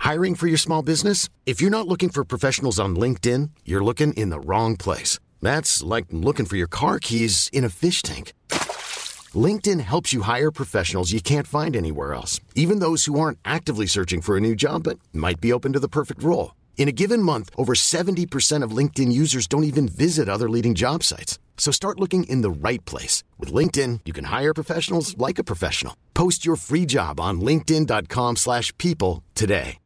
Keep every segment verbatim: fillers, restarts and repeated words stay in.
Hiring for your small business? If you're not looking for professionals on LinkedIn, you're looking in the wrong place. That's like looking for your car keys in a fish tank. LinkedIn helps you hire professionals you can't find anywhere else, even those who aren't actively searching for a new job but might be open to the perfect role. In a given month, over seventy percent of LinkedIn users don't even visit other leading job sites. So start looking in the right place. With LinkedIn, you can hire professionals like a professional. Post your free job on linkedin.com slash people today.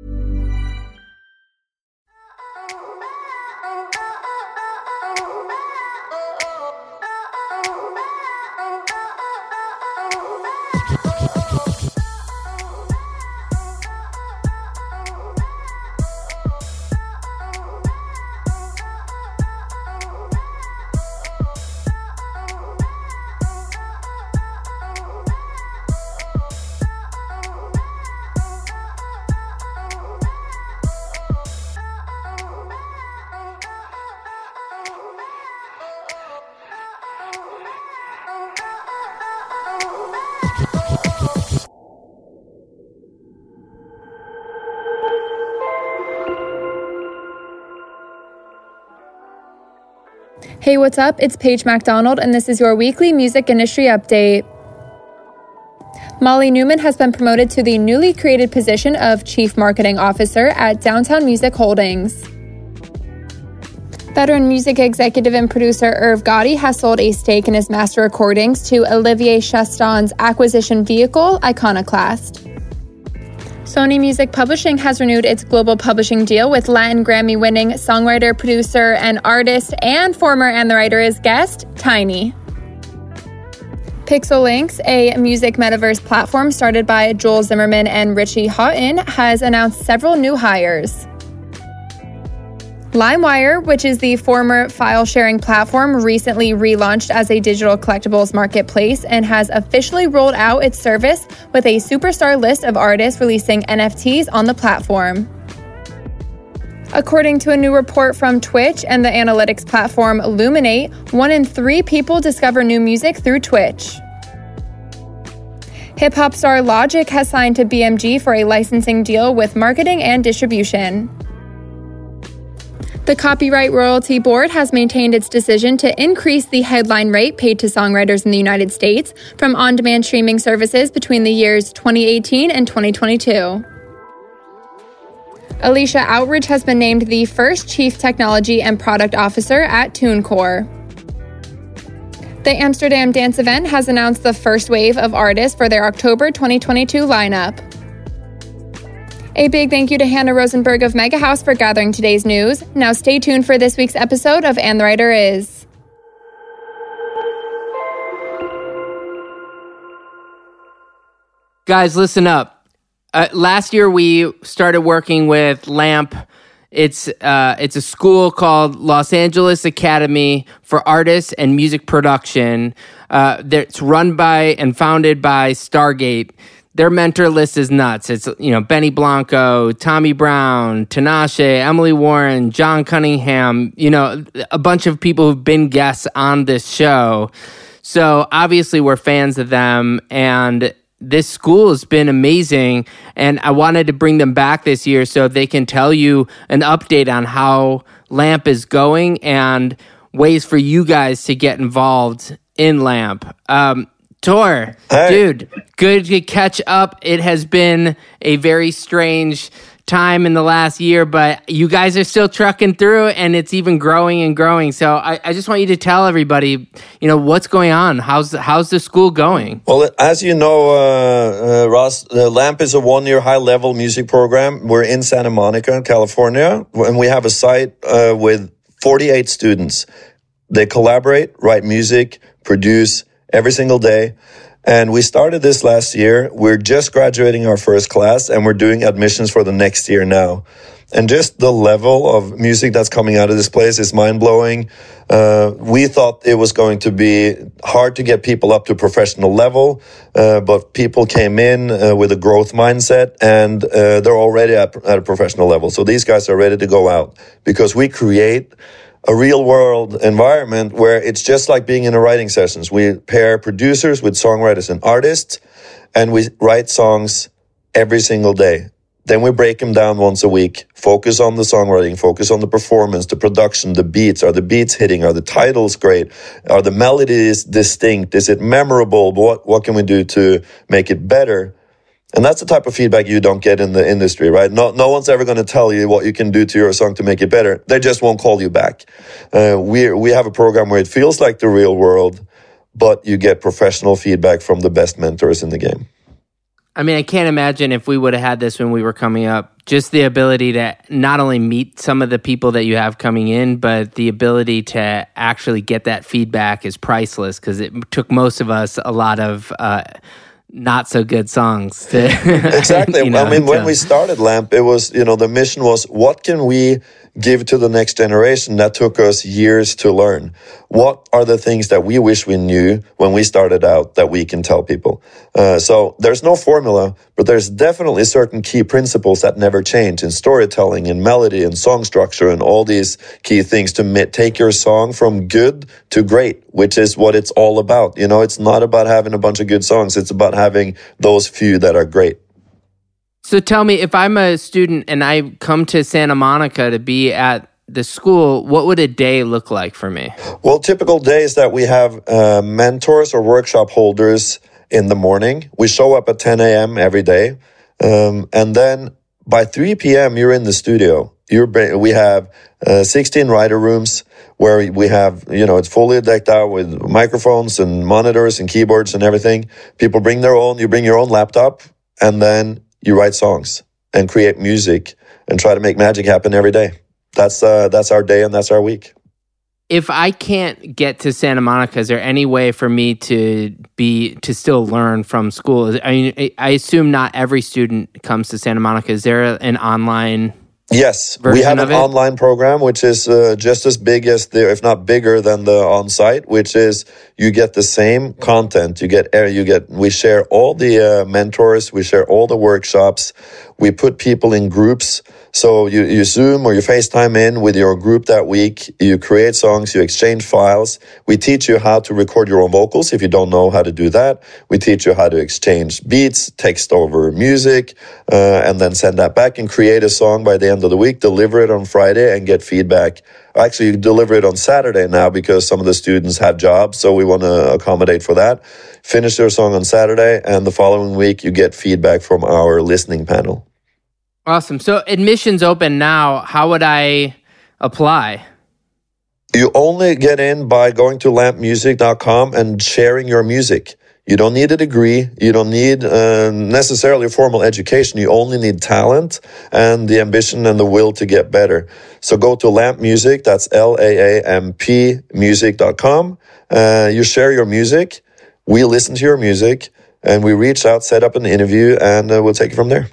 Hey, what's up? It's Paige MacDonald, and this is your weekly music industry update. Molly Newman has been promoted to the newly created position of Chief Marketing Officer at Downtown Music Holdings. Veteran music executive and producer Irv Gotti has sold a stake in his master recordings to Olivier Chaston's acquisition vehicle, Iconoclast. Sony Music Publishing has renewed its global publishing deal with Latin Grammy-winning songwriter, producer, and artist, and former And the Writer Is guest, Tiny. Pixel.Links, a music metaverse platform started by Joel Zimmerman and Richie Houghton, has announced several new hires. LimeWire, which is the former file-sharing platform, recently relaunched as a digital collectibles marketplace and has officially rolled out its service with a superstar list of artists releasing N F Ts on the platform. According to a new report from Twitch and the analytics platform Luminate, one in three people discover new music through Twitch. Hip-hop star Logic has signed to B M G for a licensing deal with marketing and distribution. The Copyright Royalty Board has maintained its decision to increase the headline rate paid to songwriters in the United States from on-demand streaming services between the years twenty eighteen and twenty twenty-two. Alicia Outridge has been named the first Chief Technology and Product Officer at TuneCore. The Amsterdam Dance Event has announced the first wave of artists for their October twenty twenty-two lineup. A big thank you to Hannah Rosenberg of Mega House for gathering today's news. Now stay tuned for this week's episode of And the Writer Is. Guys, listen up. Uh, last year we started working with LAMP. It's uh, it's a school called Los Angeles Academy for Artists and Music Production. Uh, it's run by and founded by Stargate. Their mentor list is nuts. It's, you know, Benny Blanco, Tommy Brown, Tinashe, Emily Warren, John Cunningham, you know, a bunch of people who've been guests on this show. So obviously we're fans of them, and this school has been amazing, and I wanted to bring them back this year so they can tell you an update on how LAMP is going and ways for you guys to get involved in LAMP. Um, Tor, hey. Dude, good to catch up. It has been a very strange time in the last year, but you guys are still trucking through, and it's even growing and growing. So I, I just want you to tell everybody, you know, what's going on. How's the, how's the school going? Well, as you know, uh, uh, Ross, uh, LAMP is a one-year high-level music program. We're in Santa Monica, California, and we have a site uh, with forty-eight students. They collaborate, write music, produce every single day. And we started this last year. We're just graduating our first class, and we're doing admissions for the next year now. And just the level of music that's coming out of this place is mind-blowing. Uh, we thought it was going to be hard to get people up to professional level, uh, but people came in uh, with a growth mindset, and uh, they're already at, at a professional level. So these guys are ready to go out because we create a real world environment where it's just like being in a writing sessions. We pair producers with songwriters and artists, and we write songs every single day. Then we break them down once a week, focus on the songwriting, focus on the performance, the production, the beats. Are the beats hitting? Are the titles great? Are the melodies distinct? Is it memorable? What, what can we do to make it better? And that's the type of feedback you don't get in the industry, right? No, no one's ever going to tell you what you can do to your song to make it better. They just won't call you back. Uh, we, we have a program where it feels like the real world, but you get professional feedback from the best mentors in the game. I mean, I can't imagine if we would have had this when we were coming up, just the ability to not only meet some of the people that you have coming in, but the ability to actually get that feedback is priceless, because it took most of us a lot of uh, not so good songs. To, exactly. you know, I mean, to, when we started LAMP, it was, you know, the mission was, what can we give to the next generation that took us years to learn? What are the things that we wish we knew when we started out that we can tell people? Uh, so there's no formula, but there's definitely certain key principles that never change in storytelling, in melody, and song structure, and all these key things to ma- take your song from good to great, which is what it's all about. You know, it's not about having a bunch of good songs. It's about having those few that are great. So tell me, if I'm a student and I come to Santa Monica to be at the school, what would a day look like for me? Well, typical days that we have uh, mentors or workshop holders in the morning. We show up at ten a.m. every day. Um, and then by three p.m., you're in the studio. You're, we have uh, sixteen writer rooms where we have, you know, it's fully decked out with microphones and monitors and keyboards and everything. People bring their own, you bring your own laptop, and then you write songs and create music and try to make magic happen every day. That's uh, that's our day and that's our week. If I can't get to Santa Monica, is there any way for me to be to still learn from school? I mean, I assume not every student comes to Santa Monica. Is there an online? Yes, we have an online program which is uh, just as big as the, if not bigger than the on-site, which is you get the same content. You get, you get, we share all the uh, mentors, we share all the workshops, we put people in groups. So you, you Zoom or you FaceTime in with your group that week. You create songs, you exchange files. We teach you how to record your own vocals if you don't know how to do that. We teach you how to exchange beats, text over music, uh, and then send that back and create a song by the end of the week, deliver it on Friday and get feedback. Actually, you deliver it on Saturday now because some of the students have jobs, so we want to accommodate for that. Finish your song on Saturday, and the following week you get feedback from our listening panel. Awesome. So admission's open now. How would I apply? You only get in by going to lamp music dot com and sharing your music. You don't need a degree. You don't need uh, necessarily a formal education. You only need talent and the ambition and the will to get better. So go to Lamp Music, that's L A A M P music dot com. Uh, you share your music. We listen to your music and we reach out, set up an interview, and uh, we'll take it from there.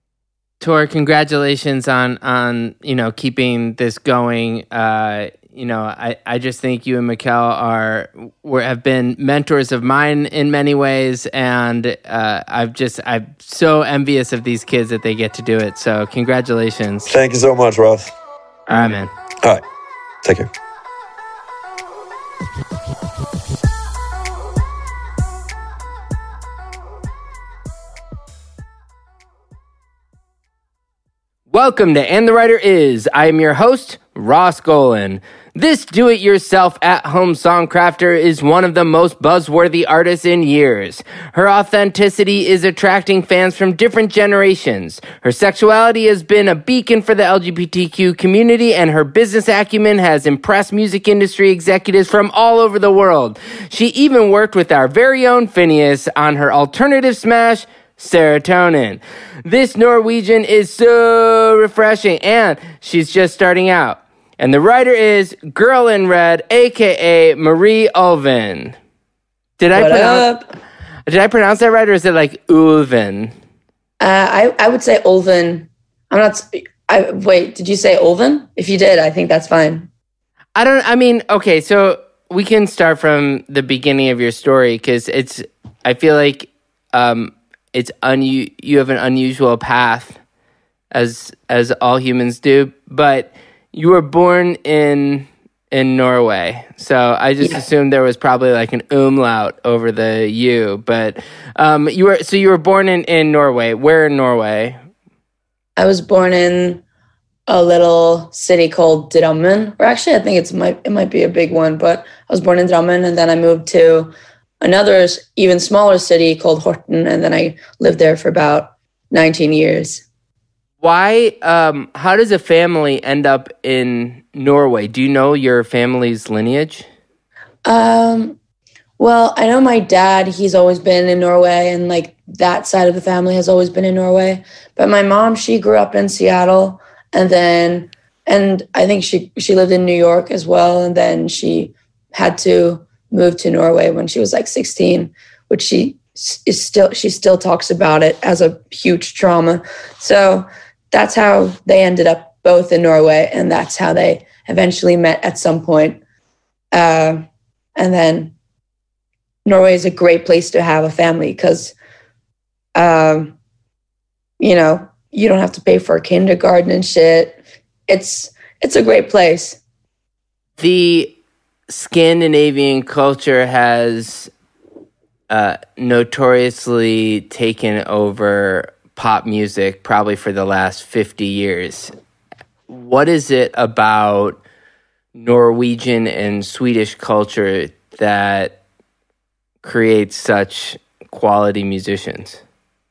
Tor, congratulations on, on you know, keeping this going. Uh, you know, I, I just think you and Mikkel are were, have been mentors of mine in many ways, and uh, I've just I'm so envious of these kids that they get to do it. So congratulations. Thank you so much, Ross. All right, man. All right. Take care. Welcome to And the Writer Is. I am your host, Ross Golan. This do-it-yourself at-home songcrafter is one of the most buzzworthy artists in years. Her authenticity is attracting fans from different generations. Her sexuality has been a beacon for the L G B T Q community, and her business acumen has impressed music industry executives from all over the world. She even worked with our very own Phineas on her alternative smash, Serotonin. This Norwegian is so refreshing, and she's just starting out. And the writer is Girl in Red, aka Marie Ulven. Did I what pronounce? Up? Did I pronounce that right, or is it like Ulven? Uh, I I would say Ulven. I'm not. I wait. Did you say Ulven? If you did, I think that's fine. I don't. I mean, okay. So we can start from the beginning of your story because it's. I feel like. Um, It's un- you have an unusual path, as as all humans do. But you were born in in Norway, so I just yeah. assumed there was probably like an umlaut over the U. But um, you were so you were born in, in Norway. Where in Norway? I was born in a little city called Drammen, or actually I think it's might it might be a big one, but I was born in Drammen, and then I moved to another even smaller city called Horten, and then I lived there for about nineteen years. Why, um, how does a family end up in Norway? Do you know your family's lineage? Um, well, I know my dad, he's always been in Norway, and like that side of the family has always been in Norway. But my mom, she grew up in Seattle, and then, and I think she, she lived in New York as well. And then she had to move to Norway when she was like sixteen, which she is still, she still talks about it as a huge trauma. So that's how they ended up both in Norway, and that's how they eventually met at some point. Uh, and then Norway is a great place to have a family because, um, you know, you don't have to pay for a kindergarten and shit. It's it's a great place. The Scandinavian culture has uh, notoriously taken over pop music probably for the last fifty years. What is it about Norwegian and Swedish culture that creates such quality musicians?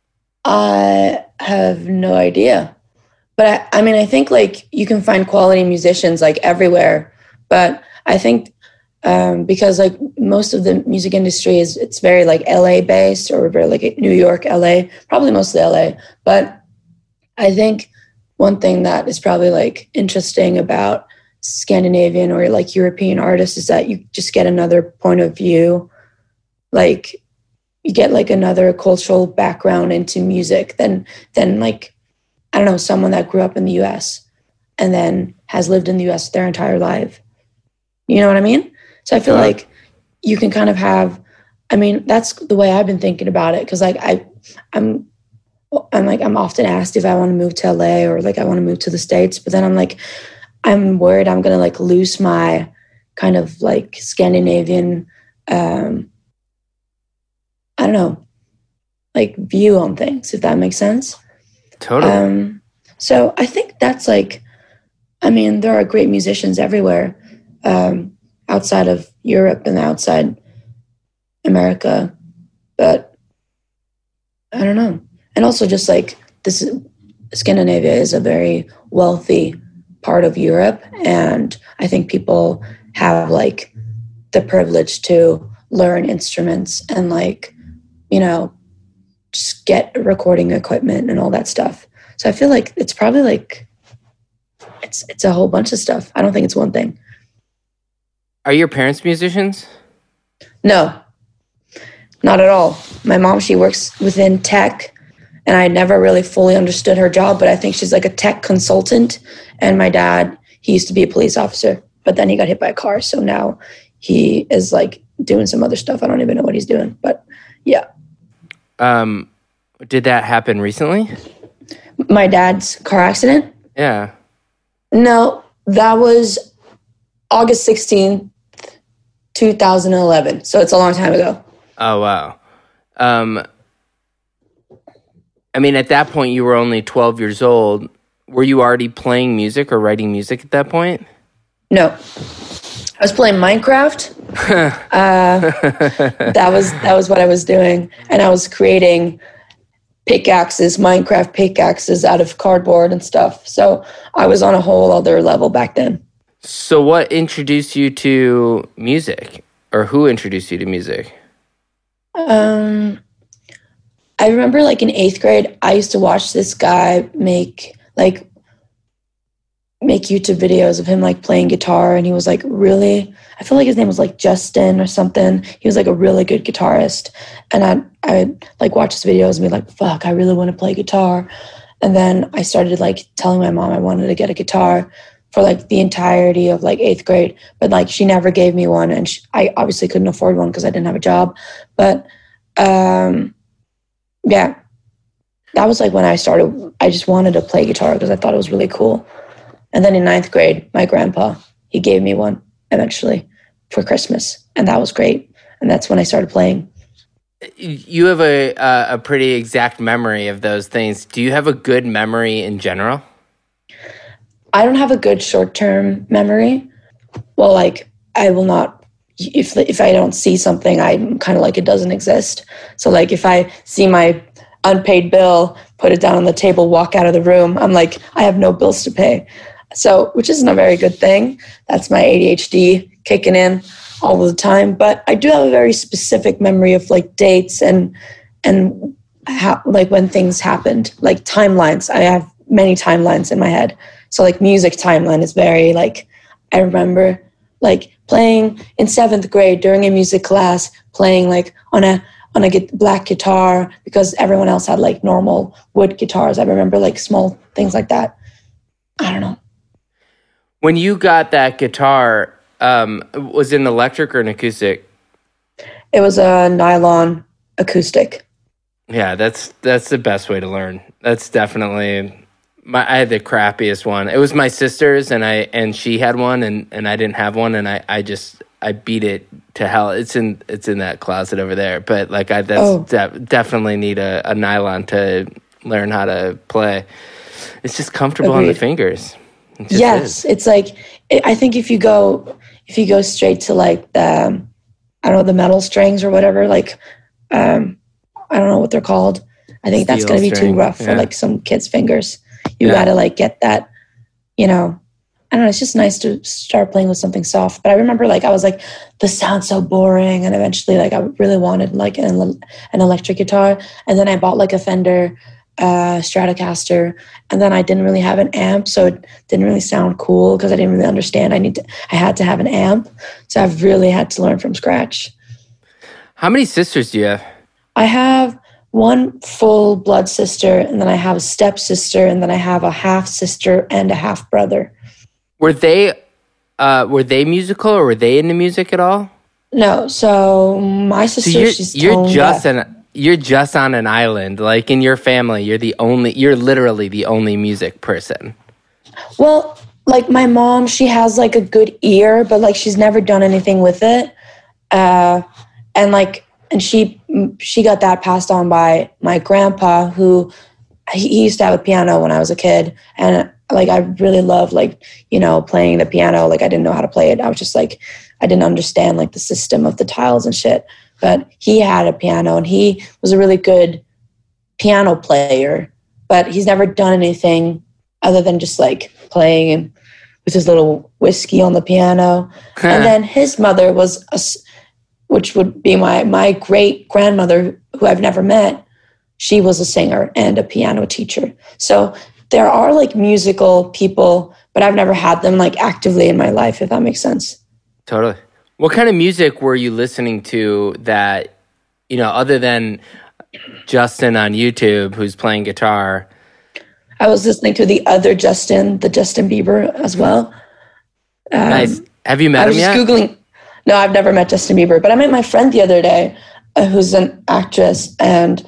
I have no idea. But I, I mean, I think like you can find quality musicians like everywhere. But I think um, because like most of the music industry is, it's very like L A based, or very like New York, L A, probably mostly L A. But I think one thing that is probably like interesting about Scandinavian or like European artists is that you just get another point of view. Like you get like another cultural background into music than, than like, I don't know, someone that grew up in the U S and then has lived in the U S their entire life. You know what I mean? So I feel uh, like you can kind of have, I mean, that's the way I've been thinking about it. Cause like I, I'm, I'm like, I'm often asked if I want to move to L A or like I want to move to the States, but then I'm like, I'm worried I'm going to like lose my kind of like Scandinavian, um, I don't know, like view on things, if that makes sense. Totally. Um, so I think that's like, I mean, there are great musicians everywhere. Um, outside of Europe and outside America, but I don't know. And also just like this, Scandinavia is a very wealthy part of Europe. And I think people have like the privilege to learn instruments and like, you know, just get recording equipment and all that stuff. So I feel like it's probably like, it's, it's a whole bunch of stuff. I don't think it's one thing. Are your parents musicians? No, not at all. My mom, she works within tech, and I never really fully understood her job, but I think she's like a tech consultant. And my dad, he used to be a police officer, but then he got hit by a car. So now he is like doing some other stuff. I don't even know what he's doing, but yeah. Um, did that happen recently? My dad's car accident? Yeah. No, that was August sixteenth, twenty eleven. So it's a long time ago. Oh, wow. Um, I mean, at that point, you were only twelve years old. Were you already playing music or writing music at that point? No. I was playing Minecraft. uh, that was that was what I was doing. And I was creating pickaxes, Minecraft pickaxes out of cardboard and stuff. So I was on a whole other level back then. So what introduced you to music? Or who introduced you to music? Um, I remember like in eighth grade, I used to watch this guy make like make YouTube videos of him like playing guitar, and he was like really, I feel like his name was like Justin or something. He was like a really good guitarist, and I I like watch his videos and be like, fuck, I really want to play guitar. And then I started like telling my mom I wanted to get a guitar for like the entirety of like eighth grade, but like she never gave me one, and she, I obviously couldn't afford one because I didn't have a job. But um, yeah, that was like when I started. I just wanted to play guitar because I thought it was really cool. And then in ninth grade, my grandpa, he gave me one eventually for Christmas, and that was great. And that's when I started playing. You have a a, a pretty exact memory of those things. Do you have a good memory in general? I don't have a good short-term memory. Well, like I will not, if if I don't see something, I'm kind of like it doesn't exist. So like if I see my unpaid bill, put it down on the table, walk out of the room, I'm like, I have no bills to pay. So, which isn't a very good thing. That's my A D H D kicking in all the time. But I do have a very specific memory of like dates and and how, like when things happened, like timelines. I have many timelines in my head. So like music timeline is very like, I remember like playing in seventh grade during a music class, playing like on a on a black guitar because everyone else had like normal wood guitars. I remember like small things like that. I don't know. When you got that guitar, um, was it an electric or an acoustic? It was a nylon acoustic. Yeah, that's that's the best way to learn. That's definitely my. I had the crappiest one. It was my sister's, and I and she had one, and, and I didn't have one, and I, I just I beat it to hell. It's in it's in that closet over there. But like I that's Oh. de- definitely need a, a nylon to learn how to play. It's just comfortable on the Agreed. fingers. It just Yes, is. it's like I think if you go if you go straight to like the um, I don't know the metal strings or whatever, like um, I don't know what they're called. I think that's Steel going to be string, too rough yeah. for like some kids' fingers. You Yeah. got to like get that, you know. I don't know. It's just nice to start playing with something soft. But I remember like I was like, this sounds so boring, and eventually like I really wanted like an an electric guitar, and then I bought like a Fender uh, Stratocaster, and then I didn't really have an amp, so it didn't really sound cool because I didn't really understand. I need to, I had to have an amp, so I've really had to learn from scratch. How many sisters do you have? I have one full blood sister, and then I have a stepsister, and then I have a half sister and a half brother. Were they uh, were they musical, or were they into music at all? No, so my So sister, you're she's you're tone just deaf. an you're just on an island. Like in your family, you're the only. You're literally the only music person. Well, like my mom, she has like a good ear, but like she's never done anything with it. Uh, and like, and she she got that passed on by my grandpa, who he, he used to have a piano when I was a kid, and like I really love like you know playing the piano. Like I didn't know how to play it. I was just like I didn't understand like the system of the tiles and shit. But he had a piano, and he was a really good piano player. But he's never done anything other than just like playing with his little whiskey on the piano. And then his mother was, a, s- which would be my my great grandmother, who I've never met. She was a singer and a piano teacher. So there are like musical people, but I've never had them like actively in my life, if that makes sense. Totally. What kind of music were you listening to that, you know, other than Justin on YouTube who's playing guitar? I was listening to the other Justin, the Justin Bieber as well. Um, Nice. Have you met I him was yet? just Googling. No, I've never met Justin Bieber, but I met my friend the other day, uh, who's an actress, and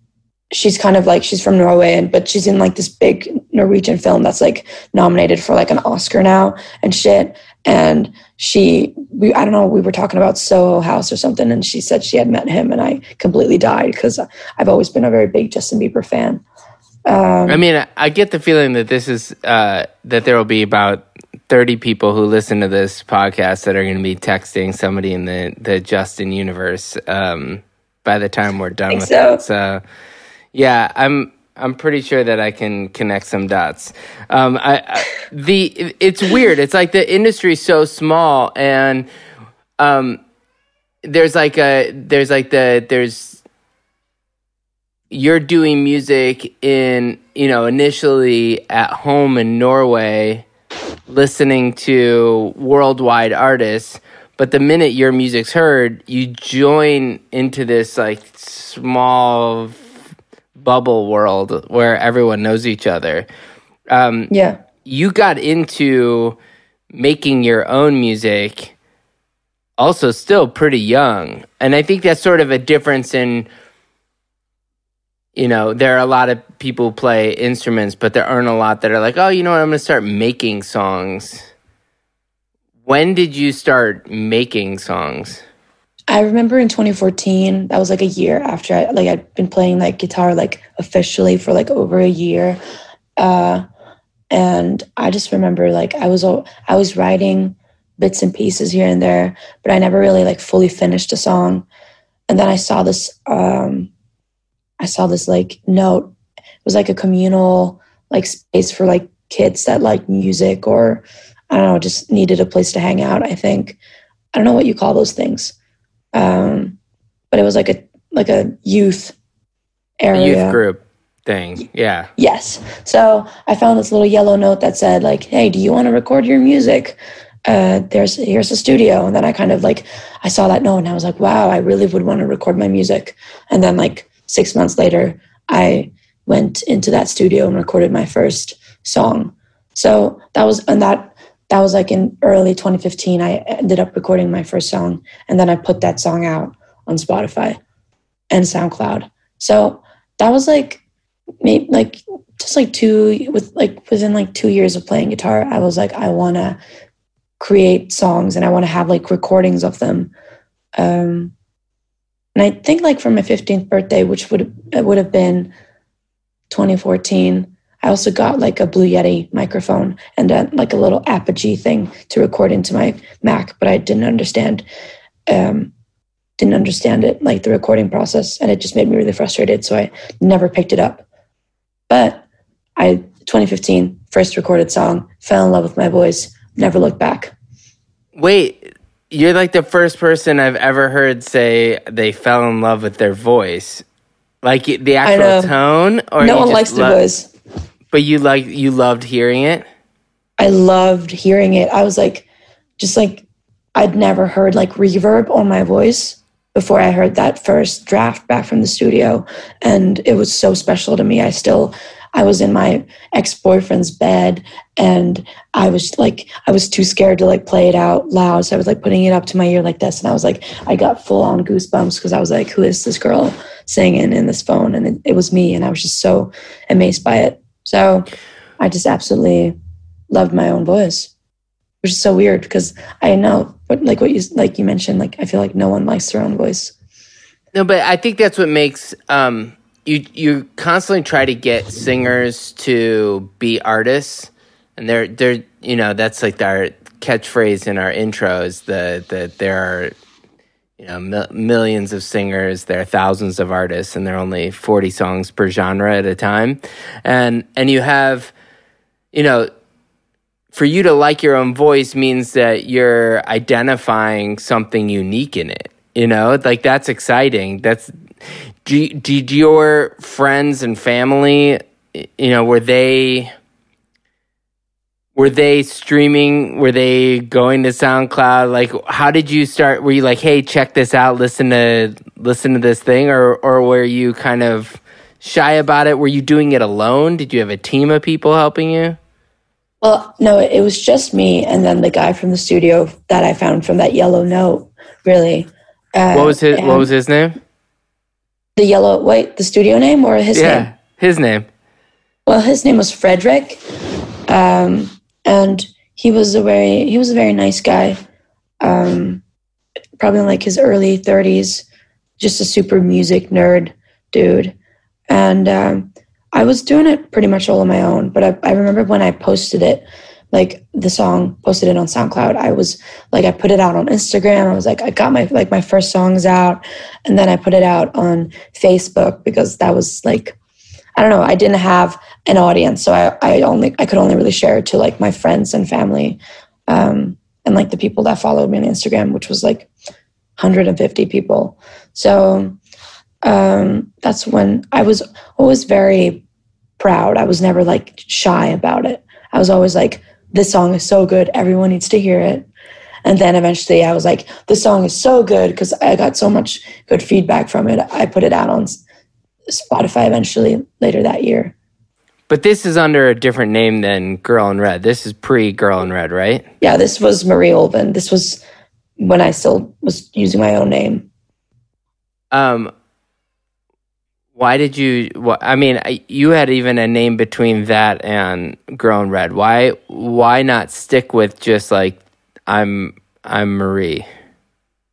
she's kind of like, she's from Norway, and but she's in like this big Norwegian film that's like nominated for like an Oscar now and shit. And she, we, I don't know, we were talking about Soho House or something, and she said she had met him, and I completely died because I've always been a very big Justin Bieber fan. Um, I mean, I get the feeling that this is, uh, that there will be about thirty people who listen to this podcast that are going to be texting somebody in the, the Justin universe um, by the time we're done think with so. it. So, yeah, I'm I'm pretty sure that I can connect some dots. Um, I, I the it's weird. It's like the industry's so small, and um, there's like a there's like the there's you're doing music in, you know, initially at home in Norway, listening to worldwide artists, but the minute your music's heard, you join into this like small bubble world where everyone knows each other. Um, yeah. you got into making your own music also still pretty young. And I think that's sort of a difference in, you know, there are a lot of people who play instruments, but there aren't a lot that are like, oh, you know what, I'm going to start making songs. When did you start making songs? I remember in twenty fourteen, that was like a year after I, like I'd been playing like guitar like officially for like over a year. Uh, and I just remember like I was I was writing bits and pieces here and there, but I never really like fully finished a song. And then I saw this um, I saw this like note. It was like a communal like space for like kids that like music, or I don't know, just needed a place to hang out. I think I don't know what you call those things, um, but it was like a like a youth area, a youth group thing. Yeah. Yes. So I found this little yellow note that said like, "Hey, do you want to record your music? Uh, there's here's a studio." And then I kind of like I saw that note and I was like, "Wow, I really would want to record my music." And then like six months later, I went into that studio and recorded my first song. So that was and that that was like in early twenty fifteen. I ended up recording my first song, and then I put that song out on Spotify and SoundCloud. So that was like maybe like just like two with like within like two years of playing guitar, I was like, I want to create songs and I want to have like recordings of them. Um, and I think like for my fifteenth birthday, which would it would have been twenty fourteen, I also got like a Blue Yeti microphone and a, like a little Apogee thing to record into my Mac, but I didn't understand, um, didn't understand it, like the recording process, and it just made me really frustrated. So I never picked it up. But I, twenty fifteen, first recorded song, fell in love with my voice, never looked back. Wait, you're like the first person I've ever heard say they fell in love with their voice. Like the actual tone? Or no you one just likes lo- their voice. But you like you loved hearing it? I loved hearing it. I was like, just like, I'd never heard like reverb on my voice before I heard that first draft back from the studio. And it was so special to me. I still, I was in my ex-boyfriend's bed and I was like, I was too scared to like play it out loud. So I was like putting it up to my ear like this. And I was like, I got full on goosebumps because I was like, who is this girl singing in this phone? And it, it was me. And I was just so amazed by it. So I just absolutely loved my own voice, which is so weird because I know, but like what you like you mentioned, like I feel like no one likes their own voice. No, but I think that's what makes um, you you constantly try to get singers to be artists, and they're they're you know that's like our catchphrase in our intros. The that there are you know mil- millions of singers, there are thousands of artists, and there are only forty songs per genre at a time, and and you have you know. For you to like your own voice means that you're identifying something unique in it. You know, like that's exciting. That's did, did your friends and family, you know, were they were they streaming? Were they going to SoundCloud? Like, how did you start? Were you like, hey, check this out, listen to listen to this thing, or or were you kind of shy about it? Were you doing it alone? Did you have a team of people helping you? Well, no, it was just me and then the guy from the studio that I found from that yellow note, really. Uh, what was his What was his name? The yellow, wait, the studio name or his yeah, name? Yeah, his name. Well, his name was Frederick, um, and he was a very he was a very nice guy, um, probably in like his early thirties, just a super music nerd dude, and. Um, I was doing it pretty much all on my own, but I, I remember when I posted it, like the song, posted it on SoundCloud, I was like, I put it out on Instagram. I was like, I got my, like my first songs out, and then I put it out on Facebook because that was like, I don't know, I didn't have an audience. So I, I only, I could only really share it to like my friends and family, um, and like the people that followed me on Instagram, which was like one hundred fifty people. So um, that's when I was always very proud. I was never like shy about it. I was always like, this song is so good, everyone needs to hear it. And then eventually I was like, this song is so good because I got so much good feedback from it. I put it out on Spotify eventually later that year. But this is under a different name than Girl in Red. This is pre-Girl in Red, right? Yeah, this was Marie Olvin. This was when I still was using my own name. Um, why did you? Wh- I mean, you had even a name between that and Girl in Red. Why? Why not stick with just like I'm? I'm Marie.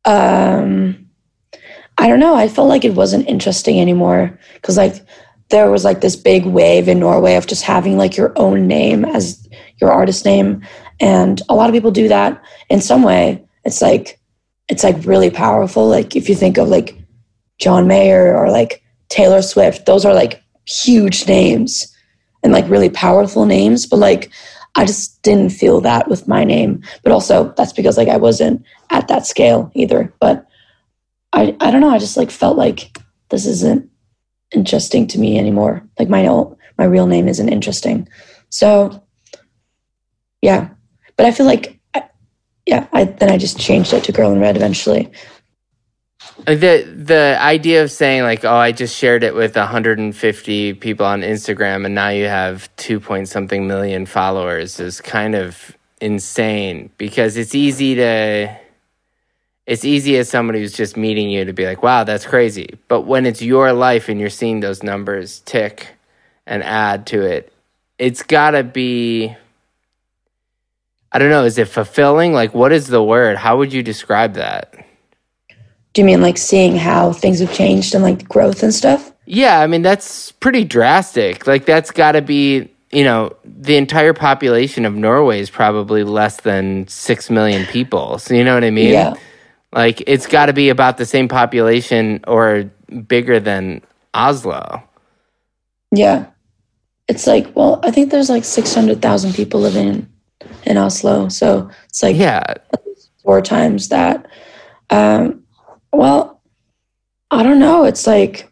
Um, I don't know. I felt like it wasn't interesting anymore because like there was like this big wave in Norway of just having like your own name as your artist name. And a lot of people do that in some way. It's like, it's like really powerful. Like if you think of like John Mayer or like Taylor Swift, those are like huge names and like really powerful names. But like, I just didn't feel that with my name. But also that's because like I wasn't at that scale either. But I, I don't know. I just like felt like this isn't interesting to me anymore. Like my my real name isn't interesting. So yeah, but I feel like I, yeah. I then I just changed it to Girl in Red eventually. The the idea of saying like, oh, I just shared it with one hundred fifty people on Instagram, and now you have two point something million followers is kind of insane because it's easy to. It's easy as somebody who's just meeting you to be like, wow, that's crazy. But when it's your life and you're seeing those numbers tick and add to it, it's got to be, I don't know, is it fulfilling? Like, what is the word? How would you describe that? Do you mean like seeing how things have changed and like growth and stuff? Yeah, I mean, that's pretty drastic. Like, that's got to be, you know, the entire population of Norway is probably less than six million people. So, you know what I mean? Yeah. Like, it's got to be about the same population or bigger than Oslo. Yeah. It's like, well, I think there's like six hundred thousand people living in, in Oslo. So it's like yeah. four times that. Um, well, I don't know. It's like,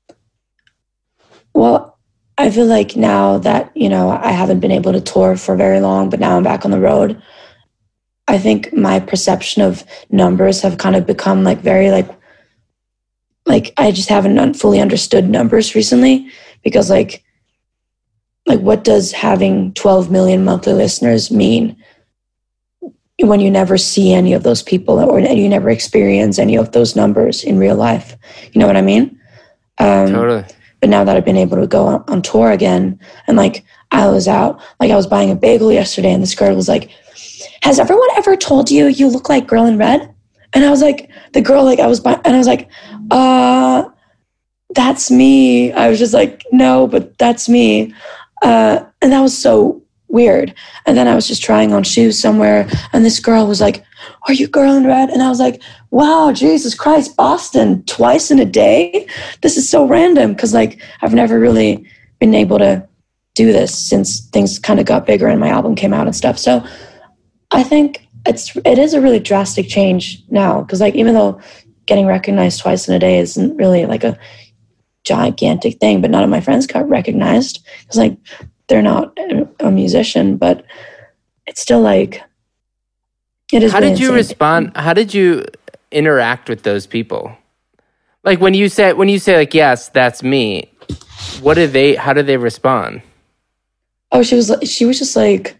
well, I feel like now that, you know, I haven't been able to tour for very long, but now I'm back on the road. I think my perception of numbers have kind of become like very like, like I just haven't fully understood numbers recently because like, like what does having twelve million monthly listeners mean when you never see any of those people or you never experience any of those numbers in real life? You know what I mean? Um, totally. But now that I've been able to go on, on tour again and like I was out, like I was buying a bagel yesterday and this girl was like, has everyone ever told you you look like Girl in Red? And I was like, the girl, like I was, by, and I was like, uh, that's me. I was just like, no, but that's me. Uh, and that was so weird. And then I was just trying on shoes somewhere. And this girl was like, are you Girl in Red? And I was like, wow, Jesus Christ, Boston twice in a day. This is so random. Cause like, I've never really been able to do this since things kind of got bigger and my album came out and stuff. So I think it's it is a really drastic change now because like even though getting recognized twice in a day isn't really like a gigantic thing, but none of my friends got recognized because like they're not a musician, but it's still like it is. How really did you insane. respond? How did you interact with those people? Like when you say when you say like yes, that's me. What did they? How did they respond? Oh, she was she was just like.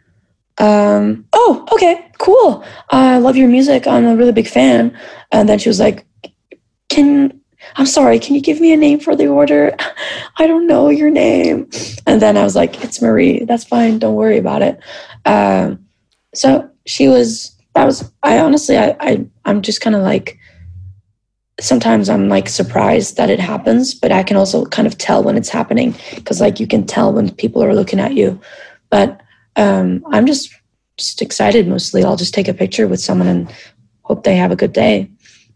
Um, oh, okay, cool. I love your music. I'm a really big fan. And then she was like, can, I'm sorry, can you give me a name for the order? I don't know your name. And then I was like, it's Marie. That's fine. Don't worry about it. Um, so she was, that was, I honestly, I, I I'm just kind of like, sometimes I'm like surprised that it happens, but I can also kind of tell when it's happening because like you can tell when people are looking at you. But Um, I'm just just excited mostly. I'll just take a picture with someone and hope they have a good day.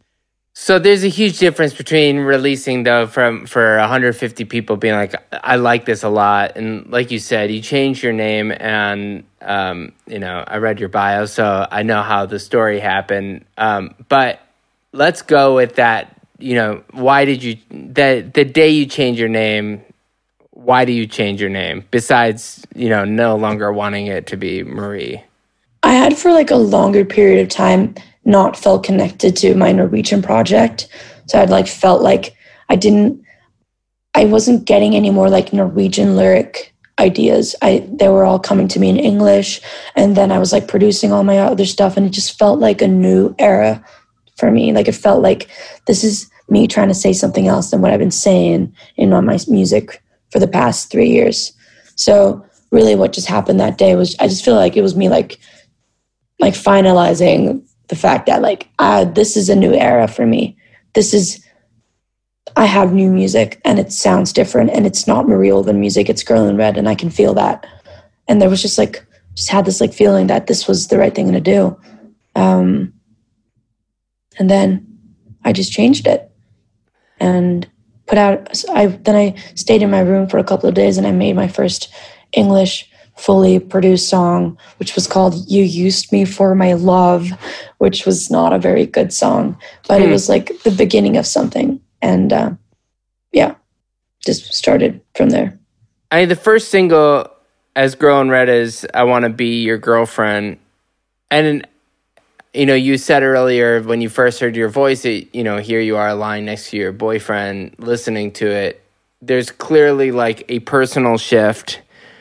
So there's a huge difference between releasing though from for one hundred fifty people being like, I like this a lot. And like you said, you changed your name and, um, you know, I read your bio, so I know how the story happened. Um, but let's go with that. You know, why did you, the, the day you change your name, why do you change your name besides, you know, no longer wanting it to be Marie? I had for like a longer period of time not felt connected to my Norwegian project. So I'd like felt like I didn't, I wasn't getting any more like Norwegian lyric ideas. I, they were all coming to me in English. And then I was like producing all my other stuff and it just felt like a new era for me. Like it felt like this is me trying to say something else than what I've been saying in on my music for the past three years. So really what just happened that day was, I just feel like it was me like, like finalizing the fact that like, uh, this is a new era for me. This is, I have new music and it sounds different and it's not Marie Ulven music, it's Girl in Red, and I can feel that. And there was just like, just had this like feeling that this was the right thing to do. Um, and then I just changed it and put out, I then I stayed in my room for a couple of days and I made my first English fully produced song, which was called You Used Me for My Love, which was not a very good song, but hmm. it was like the beginning of something. And uh, yeah, just started from there. I the first single as Girl in Red is I Want to Be Your Girlfriend. And, you know, you said earlier when you first heard your voice, it, you know, here you are lying next to your boyfriend listening to it. There's clearly like a personal shift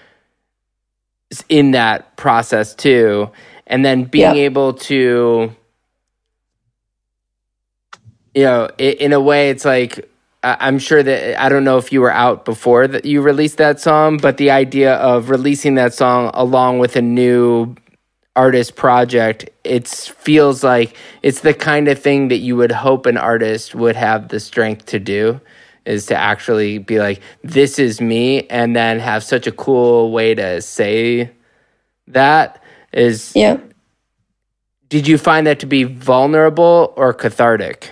in that process too. And then being yeah. able to, you know, in a way it's like, I'm sure that, I don't know if you were out before that you released that song, but the idea of releasing that song along with a new artist project, it feels like it's the kind of thing that you would hope an artist would have the strength to do, is to actually be like, this is me, and then have such a cool way to say that is... Yeah. Did you find that to be vulnerable or cathartic?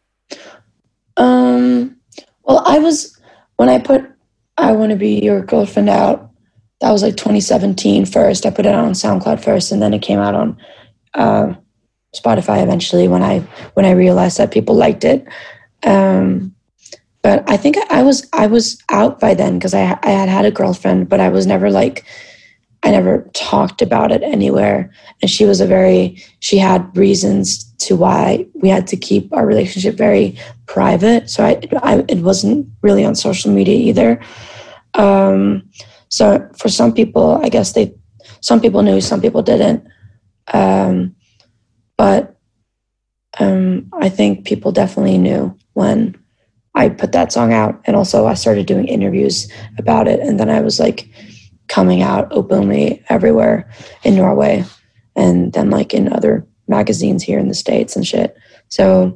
Um... Well, I was, when I put I Want to Be Your Girlfriend out, that was like twenty seventeen first. I put it out on SoundCloud first, and then it came out on uh, Spotify eventually when I when I realized that people liked it. Um, but I think I was I was out by then because I I had had a girlfriend, but I was never like, I never talked about it anywhere. And she was a very, she had reasons to why we had to keep our relationship very private. So I, I it wasn't really on social media either. Um, so for some people, I guess they, some people knew, some people didn't. Um, but um, I think people definitely knew when I put that song out. And also I started doing interviews about it. And then I was like coming out openly everywhere in Norway and then like in other magazines here in the States and shit. So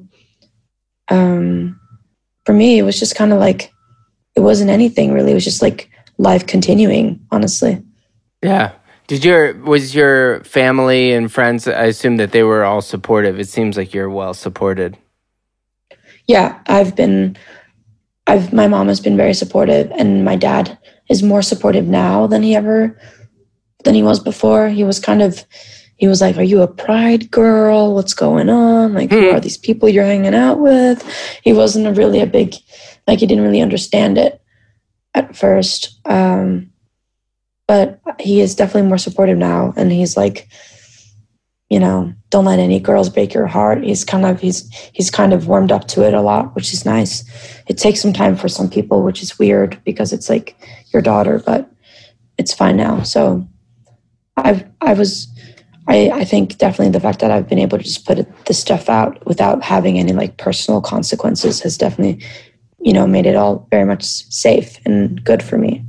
um, for me, it was just kind of like, it wasn't anything really. It was just like life continuing, honestly. Yeah. Did your, was your family and friends, I assume that they were all supportive. It seems like you're well supported. Yeah, I've been, I've, my mom has been very supportive, and my dad is more supportive now than he ever, than he was before. He was kind of, he was like, are you a pride girl? What's going on? Like, who are these people you're hanging out with? He wasn't a really a big, like, he didn't really understand it at first. Um, but he is definitely more supportive now. And he's like, you know, don't let any girls break your heart. He's kind of, he's, he's kind of warmed up to it a lot, which is nice. It takes some time for some people, which is weird because it's like your daughter, but it's fine now. So I've, I was, I, I think definitely the fact that I've been able to just put it, this stuff out without having any like personal consequences has definitely, you know, made it all very much safe and good for me.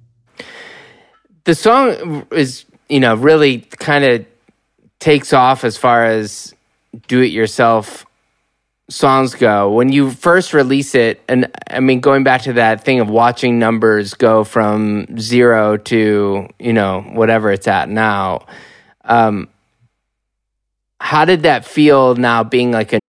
The song is, you know, really kind of takes off as far as do-it-yourself songs go. When you first release it, and I mean, going back to that thing of watching numbers go from zero to, you know, whatever it's at now, um, how did that feel now being like a...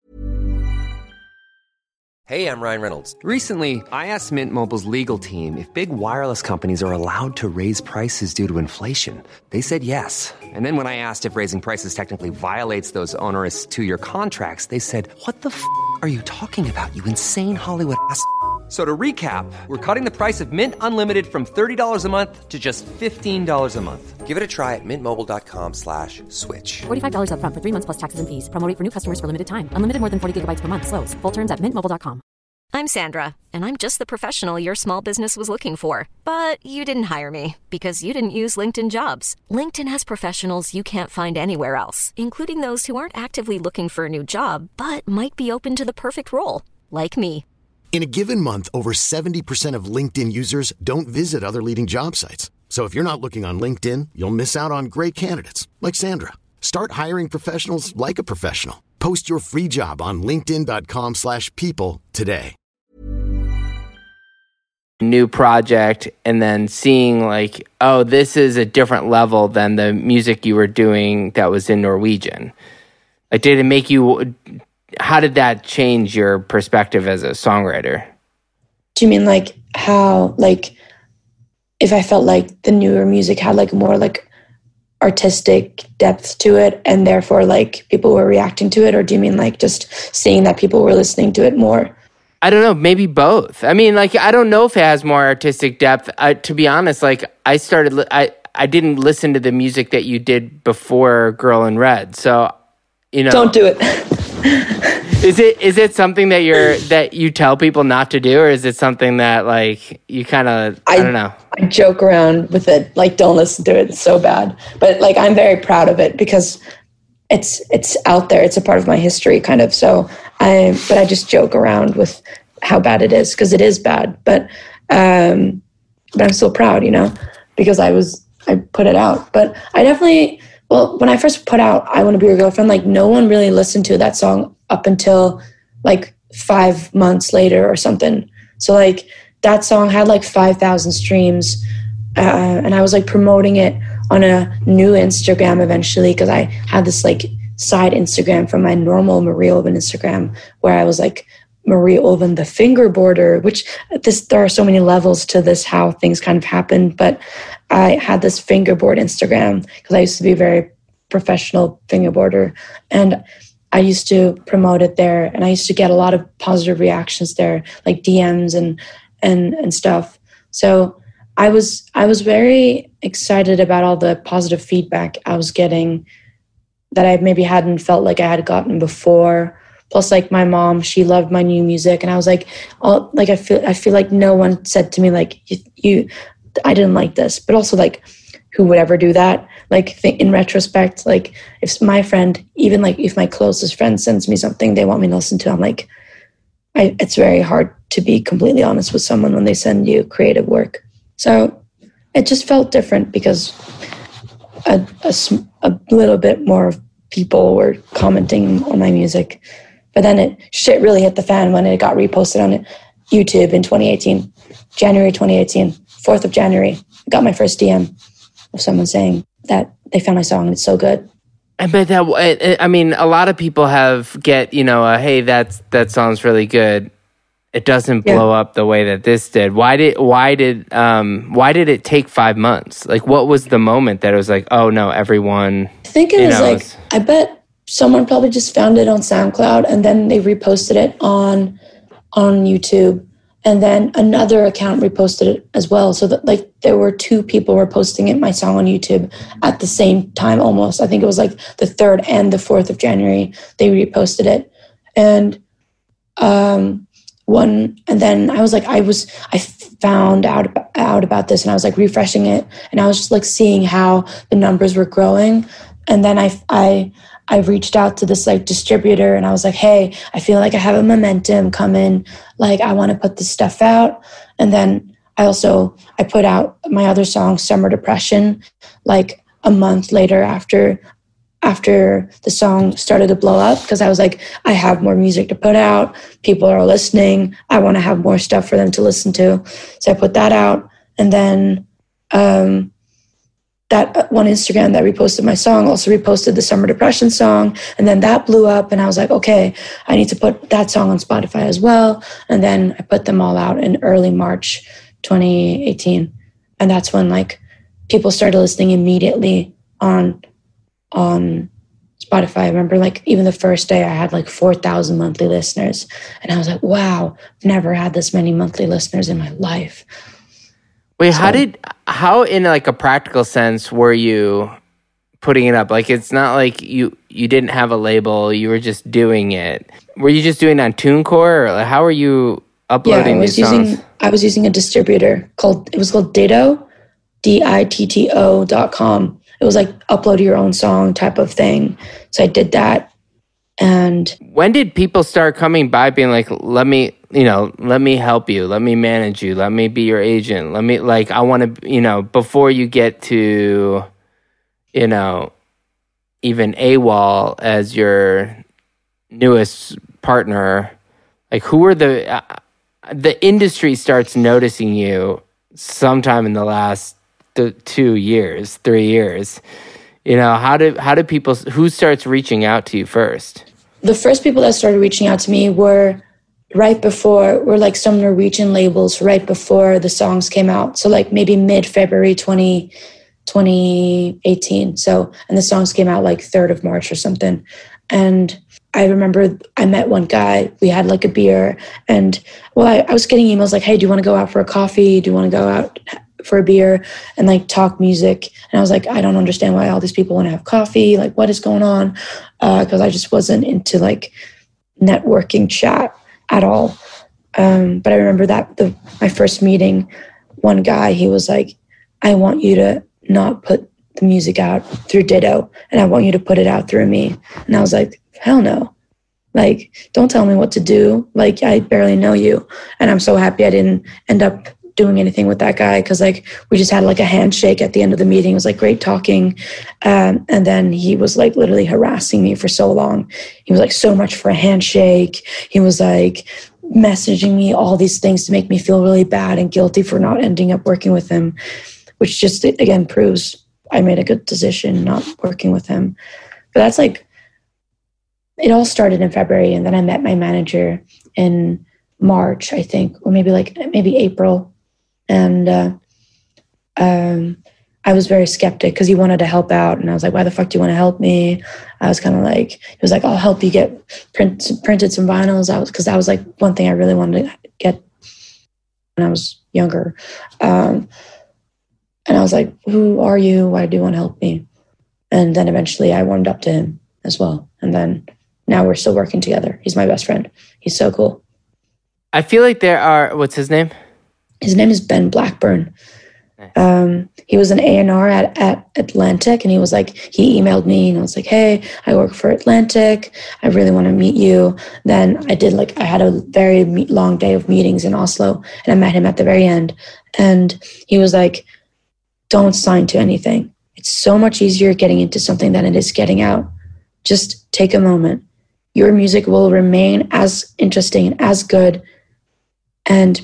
Hey, I'm Ryan Reynolds. Recently, I asked Mint Mobile's legal team if big wireless companies are allowed to raise prices due to inflation. They said yes. And then when I asked if raising prices technically violates those onerous two-year contracts, they said, what the f*** are you talking about, you insane Hollywood ass f- So to recap, we're cutting the price of Mint Unlimited from thirty dollars a month to just fifteen dollars a month. Give it a try at mintmobile.com slash switch. forty-five dollars up front for three months plus taxes and fees. Promo rate for new customers for limited time. Unlimited more than forty gigabytes per month. Slows full terms at mint mobile dot com. I'm Sandra, and I'm just the professional your small business was looking for. But you didn't hire me because you didn't use LinkedIn Jobs. LinkedIn has professionals you can't find anywhere else, including those who aren't actively looking for a new job, but might be open to the perfect role, like me. In a given month, over seventy percent of LinkedIn users don't visit other leading job sites. So if you're not looking on LinkedIn, you'll miss out on great candidates like Sandra. Start hiring professionals like a professional. Post your free job on linkedin.com slash people today. New project and then seeing like, oh, this is a different level than the music you were doing that was in Norwegian? Like, did it make you, how did that change your perspective as a songwriter? Do you mean like how, like, if I felt like the newer music had like more like artistic depth to it and therefore like people were reacting to it? Or do you mean like just seeing that people were listening to it more? I don't know, maybe both. I mean, like, I don't know if it has more artistic depth. I, to be honest, like, I started, li- I, I didn't listen to the music that you did before Girl in Red. So, you know. Don't do it. Is it is it something that you're that you tell people not to do, or is it something that like you kind of I, I don't know? I joke around with it, like don't listen to it. It's so bad, but like I'm very proud of it because it's it's out there. It's a part of my history, kind of. So I, but I just joke around with how bad it is because it is bad. But um, but I'm still proud, you know, because I was I put it out. But I definitely. Well, when I first put out I Want to Be Your Girlfriend, like no one really listened to that song up until like five months later or something. So like that song had like five thousand streams uh, and I was like promoting it on a new Instagram eventually because I had this like side Instagram from my normal Marie Ulven Instagram where I was like Marie Ulven the fingerboarder, which this there are so many levels to this, how things kind of happened. But I had this fingerboard Instagram because I used to be a very professional fingerboarder and I used to promote it there and I used to get a lot of positive reactions there, like D Ms and and and stuff. So I was I was very excited about all the positive feedback I was getting that I maybe hadn't felt like I had gotten before. Plus, like my mom, she loved my new music, and I was like, oh, like I feel, I feel like no one said to me like, you, you I didn't like this, but also like, who would ever do that? Like th- in retrospect, like if my friend, even like if my closest friend sends me something they want me to listen to, I'm like, I, it's very hard to be completely honest with someone when they send you creative work. So it just felt different because a, a, a little bit more people were commenting on my music. But then it shit really hit the fan when it got reposted on YouTube in twenty eighteen, January twenty eighteen, fourth of January. I got my first D M of someone saying that they found my song and it's so good. I bet that, I mean, a lot of people have get, you know, uh, hey, that's, that song's really good. It doesn't blow yeah. up the way that this did. Why did, why did, um, why did it take five months? Like, what was the moment that it was like, oh no, everyone, I think it was know, like, was, I bet someone probably just found it on SoundCloud and then they reposted it on, on YouTube. And then another account reposted it as well. So that like there were two people were posting it, my song on YouTube at the same time almost. I think it was like the third and the fourth of January, they reposted it. And um, one, and then I was like, I was, I found out, out about this and I was like refreshing it. And I was just like seeing how the numbers were growing. And then I, I, I reached out to this like distributor and I was like, hey, I feel like I have a momentum coming. Like I want to put this stuff out. And then I also, I put out my other song, Summer Depression, like a month later after, after the song started to blow up. Cause I was like, I have more music to put out. People are listening. I want to have more stuff for them to listen to. So I put that out. And then, um, that one Instagram that reposted my song also reposted the Summer Depression song. And then that blew up and I was like, okay, I need to put that song on Spotify as well. And then I put them all out in early March twenty eighteen. And that's when like people started listening immediately on, on Spotify. I remember like even the first day I had like four thousand monthly listeners. And I was like, wow, I've never had this many monthly listeners in my life. Wait, so, how did, how in like a practical sense were you putting it up? Like, it's not like you, you didn't have a label, you were just doing it. Were you just doing it on TuneCore or like, how were you uploading yeah, I was these using, songs? I was using a distributor called, it was called Ditto, D I T T O dot com. It was like upload your own song type of thing. So I did that. And when did people start coming by being like, let me, you know, let me help you, let me manage you, let me be your agent, let me, like, I want to, you know, before you get to, you know, even AWOL as your newest partner, like who were the uh, the industry starts noticing you sometime in the last th- two years, three years. You know, how do how do people who starts reaching out to you first? The first people that started reaching out to me were right before, were like some Norwegian labels right before the songs came out. So like maybe mid-February twenty eighteen. So, and the songs came out like third of March or something. And I remember I met one guy, we had like a beer, and well, I, I was getting emails like, hey, do you want to go out for a coffee? Do you want to go out for a beer and like talk music? And I was like, I don't understand why all these people want to have coffee. Like, what is going on? Uh, cause I just wasn't into like networking chat at all. Um, but I remember that the, my first meeting, one guy, he was like, I want you to not put the music out through Ditto, and I want you to put it out through me. And I was like, hell no. Like, don't tell me what to do. Like, I barely know you. And I'm so happy I didn't end up doing anything with that guy, because like we just had like a handshake at the end of the meeting. It was like great talking. Um, and then he was like literally harassing me for so long. He was like, so much for a handshake. He was like messaging me all these things to make me feel really bad and guilty for not ending up working with him, which just, again, proves I made a good decision not working with him. But that's like, it all started in February, and then I met my manager in March, I think, or maybe like, maybe April. And uh, um, I was very skeptic because he wanted to help out. And I was like, why the fuck do you want to help me? I was kind of like, he was like, I'll help you get print, printed some vinyls. I was, because that was like one thing I really wanted to get when I was younger. Um, and I was like, who are you? Why do you want to help me? And then eventually I warmed up to him as well. And then now we're still working together. He's my best friend. He's so cool. I feel like there are, what's his name? His name is Ben Blackburn. Nice. Um, he was an A and R at, at Atlantic, and he was like, he emailed me and I was like, hey, I work for Atlantic. I really want to meet you. Then I did like, I had a very long day of meetings in Oslo, and I met him at the very end. And he was like, don't sign to anything. It's so much easier getting into something than it is getting out. Just take a moment. Your music will remain as interesting and as good, and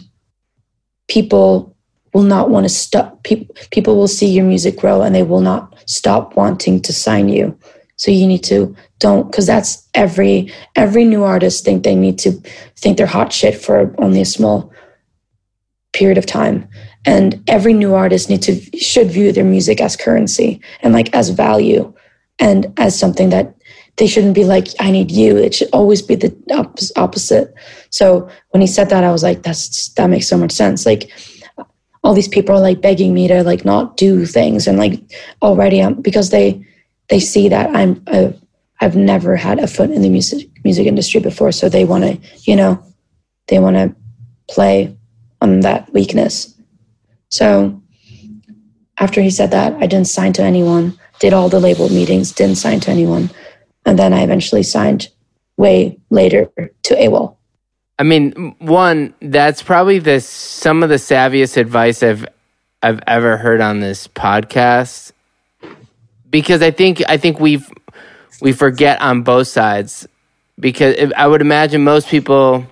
people will not want to stop. People, people will see your music grow, and they will not stop wanting to sign you. So you need to don't, because that's every every new artist think they need to think they're hot shit for only a small period of time. And every new artist need to should view their music as currency and like as value, and as something that they shouldn't be like, I need you. It should always be the opposite. So when he said that, I was like, that's, that makes so much sense. Like all these people are like begging me to like not do things. And like already I'm, because they, they see that I'm, a, I've never had a foot in the music, music industry before. So they want to, you know, they want to play on that weakness. So after he said that, I didn't sign to anyone, did all the label meetings, didn't sign to anyone. And then I eventually signed way later to AWOL. I mean, one, that's probably the some of the savviest advice I've I've ever heard on this podcast, because I think I think we've we forget on both sides, because if, I would imagine most people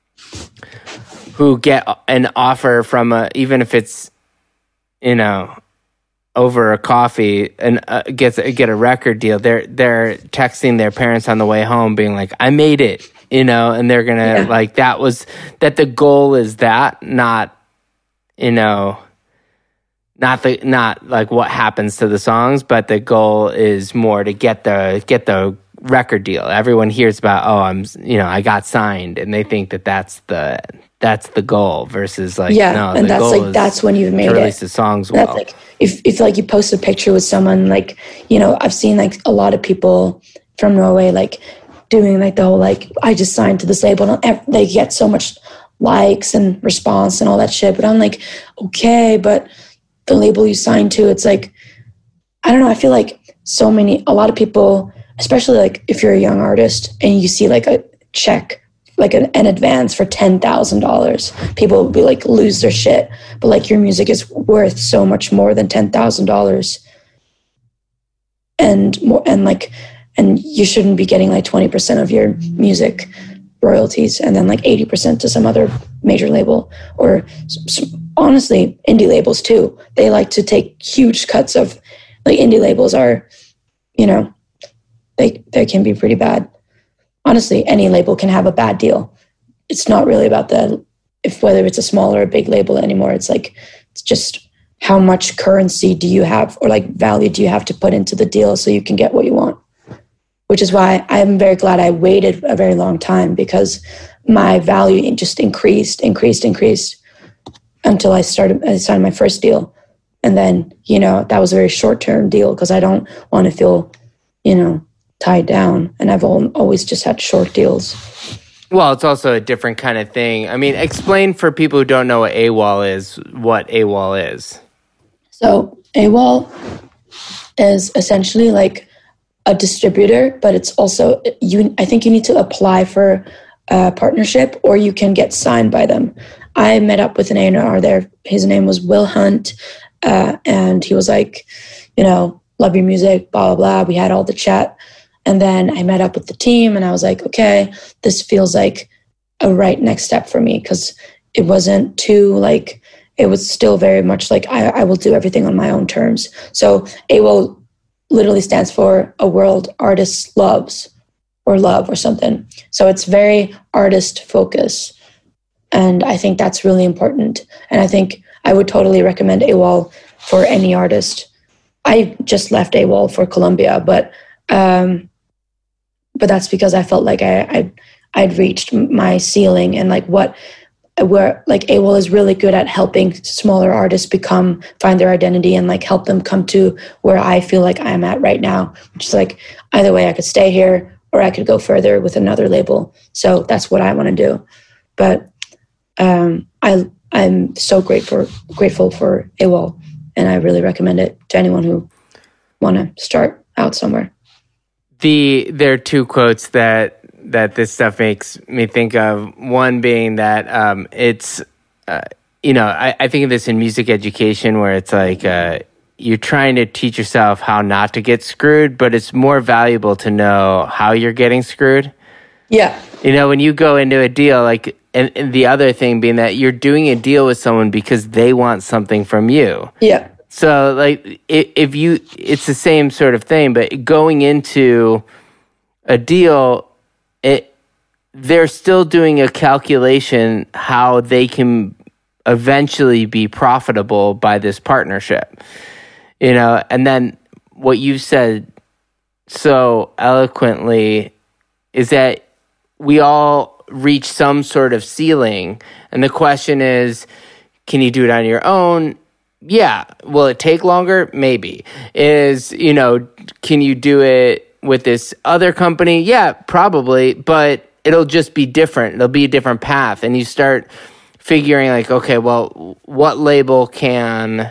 who get an offer from a, even if it's, you know, over a coffee and uh, gets get a record deal, they're they're texting their parents on the way home being like, I made it, you know, and they're gonna yeah. like that was that the goal is that, not, you know, not the not like what happens to the songs, but the goal is more to get the get the record deal. Everyone hears about, oh, I'm, you know, I got signed, and they think that that's the that's the goal versus like, yeah, no, and the that's goal like is that's when you've made to release it. the songs that's well. Like if if like you post a picture with someone, like, you know, I've seen like a lot of people from Norway like doing like the whole like, I just signed to this label, and they get so much likes and response and all that shit. But I'm like, okay, but the label you signed to, it's like, I don't know. I feel like so many, a lot of people, especially like if you're a young artist and you see like a check, like an, an advance for ten thousand dollars, people will be like, lose their shit. But like your music is worth so much more than ten thousand dollars. And and more, and like, and you shouldn't be getting like twenty percent of your music royalties and then like eighty percent to some other major label, or honestly, indie labels too. They like to take huge cuts of, like indie labels are, you know, they, they can be pretty bad. Honestly, any label can have a bad deal. It's not really about the, if whether it's a small or a big label anymore. It's like, it's just how much currency do you have, or like value do you have to put into the deal so you can get what you want? Which is why I'm very glad I waited a very long time, because my value just increased, increased, increased until I started, I signed my first deal. And then, you know, that was a very short-term deal because I don't want to feel, you know, tied down. And I've always just had short deals. Well, it's also a different kind of thing. I mean, explain for people who don't know what AWOL is, what AWOL is. So AWOL is essentially like a distributor, but it's also, you. I think you need to apply for a partnership or you can get signed by them. I met up with an A and R there. His name was Will Hunt, uh, and he was like, you know, love your music, blah, blah, blah. We had all the chat. And then I met up with the team and I was like, okay, this feels like a right next step for me, because it wasn't too like, it was still very much like I, I will do everything on my own terms. So AWOL literally stands for A World Artist Loves, or love or something. So it's very artist focus. And I think that's really important. And I think I would totally recommend AWOL for any artist. I just left AWOL for Columbia, but um, but that's because I felt like I, I I'd reached my ceiling, and like what where like AWOL is really good at helping smaller artists become find their identity and like help them come to where I feel like I'm at right now, which is like either way I could stay here or I could go further with another label. So that's what I want to do. But um, I I'm so grateful grateful for AWOL, and I really recommend it to anyone who want to start out somewhere. The there are two quotes that that this stuff makes me think of. One being that um, it's, uh, you know, I, I think of this in music education where it's like uh, you're trying to teach yourself how not to get screwed, but it's more valuable to know how you're getting screwed. Yeah. You know, when you go into a deal, like, and, and the other thing being that you're doing a deal with someone because they want something from you. Yeah. So, like, if you, it's the same sort of thing, but going into a deal, it, they're still doing a calculation how they can eventually be profitable by this partnership, you know, and then what you said so eloquently is that we all reach some sort of ceiling, and the question is, can you do it on your own? Yeah. Will it take longer? Maybe. Is, you know, can you do it with this other company? Yeah, probably, but it'll just be different. It'll be a different path. And you start figuring like, okay, well, what label can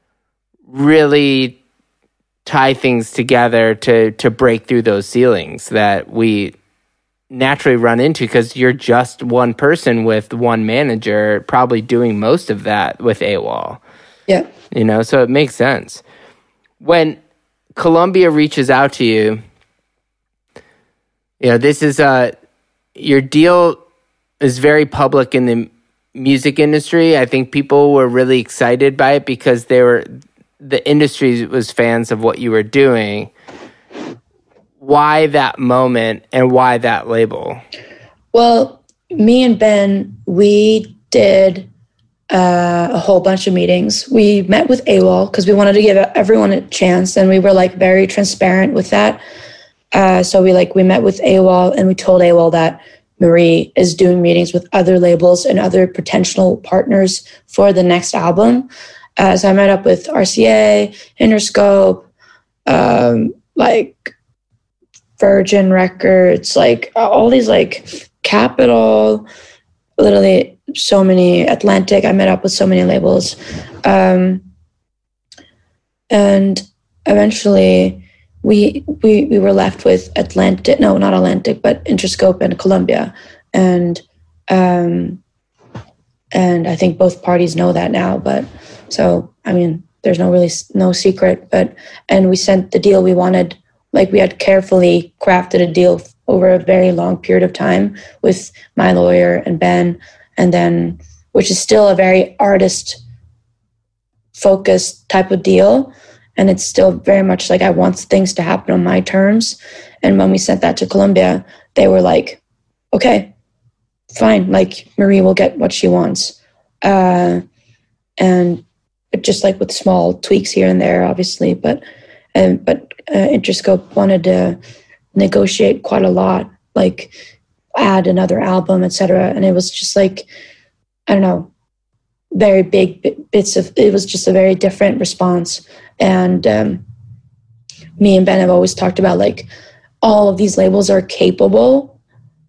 really tie things together to, to break through those ceilings that we naturally run into, because you're just one person with one manager probably doing most of that with AWOL. Yeah. You know, so it makes sense. When Columbia reaches out to you, you know, this is uh your deal is very public in the music industry. I think people were really excited by it because they were, the industry was fans of what you were doing. Why that moment and why that label? Well, me and Ben, we did uh, a whole bunch of meetings. We met with AWOL because we wanted to give everyone a chance, and we were like very transparent with that. Uh, so we like we met with AWOL and we told AWOL that Marie is doing meetings with other labels and other potential partners for the next album. Uh, so I met up with R C A, Interscope, um, like Virgin Records, like all these like Capitol, literally so many, Atlantic. I met up with so many labels. Um, and eventually we, we, we were left with Atlantic, no, not Atlantic, but Interscope and Columbia. And, um, and I think both parties know that now, but so, I mean, there's no really, no secret, but, and we sent the deal we wanted like we had carefully crafted a deal over a very long period of time with my lawyer and Ben, and then, which is still a very artist focused type of deal. And it's still very much like I want things to happen on my terms. And when we sent that to Columbia, they were like, okay, fine. Like Marie will get what she wants. Uh, and just like with small tweaks here and there, obviously, but, uh, but uh, Interscope wanted to negotiate quite a lot, like add another album, et cetera. And it was just like, I don't know, very big bits of, it was just a very different response. And um, me and Ben have always talked about like all of these labels are capable.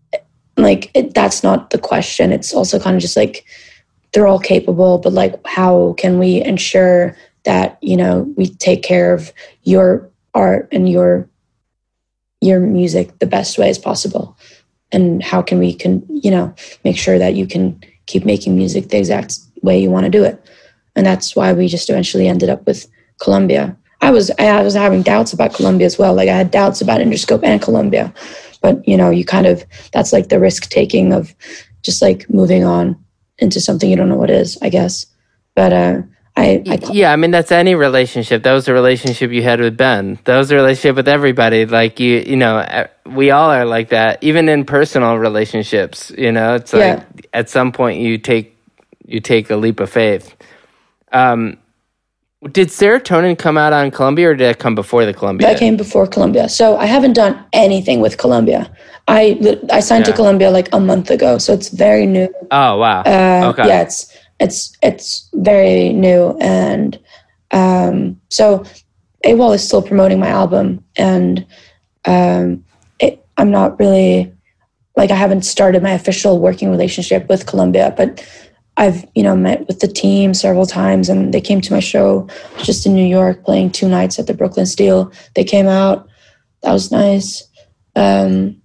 Like it, that's not the question. It's also kind of just like they're all capable, but like how can we ensure that, you know, we take care of your art and your your music the best way as possible? And how can we can, you know, make sure that you can keep making music the exact way you want to do it? And that's why we just eventually ended up with Columbia. I was I was having doubts about Columbia as well. Like I had doubts about Interscope and Columbia, but you know, you kind of, that's like the risk taking of just like moving on into something you don't know what is, I guess. But uh, I, I yeah, I mean that's any relationship. That was the relationship you had with Ben. That was the relationship with everybody. Like you, you know, we all are like that. Even in personal relationships, you know, it's like yeah. At some point you take you take a leap of faith. Um. Did Serotonin come out on Columbia, or did it come before the Columbia? That came before Columbia. So I haven't done anything with Columbia. I I signed yeah. to Columbia like a month ago, so it's very new. Oh wow! Uh, okay. Yeah, it's it's it's very new, and um, so AWOL is still promoting my album, and um, it, I'm not really like I haven't started my official working relationship with Columbia, but I've, you know, met with the team several times, and they came to my show. I was just in New York playing two nights at the Brooklyn Steel. They came out. That was nice. Um,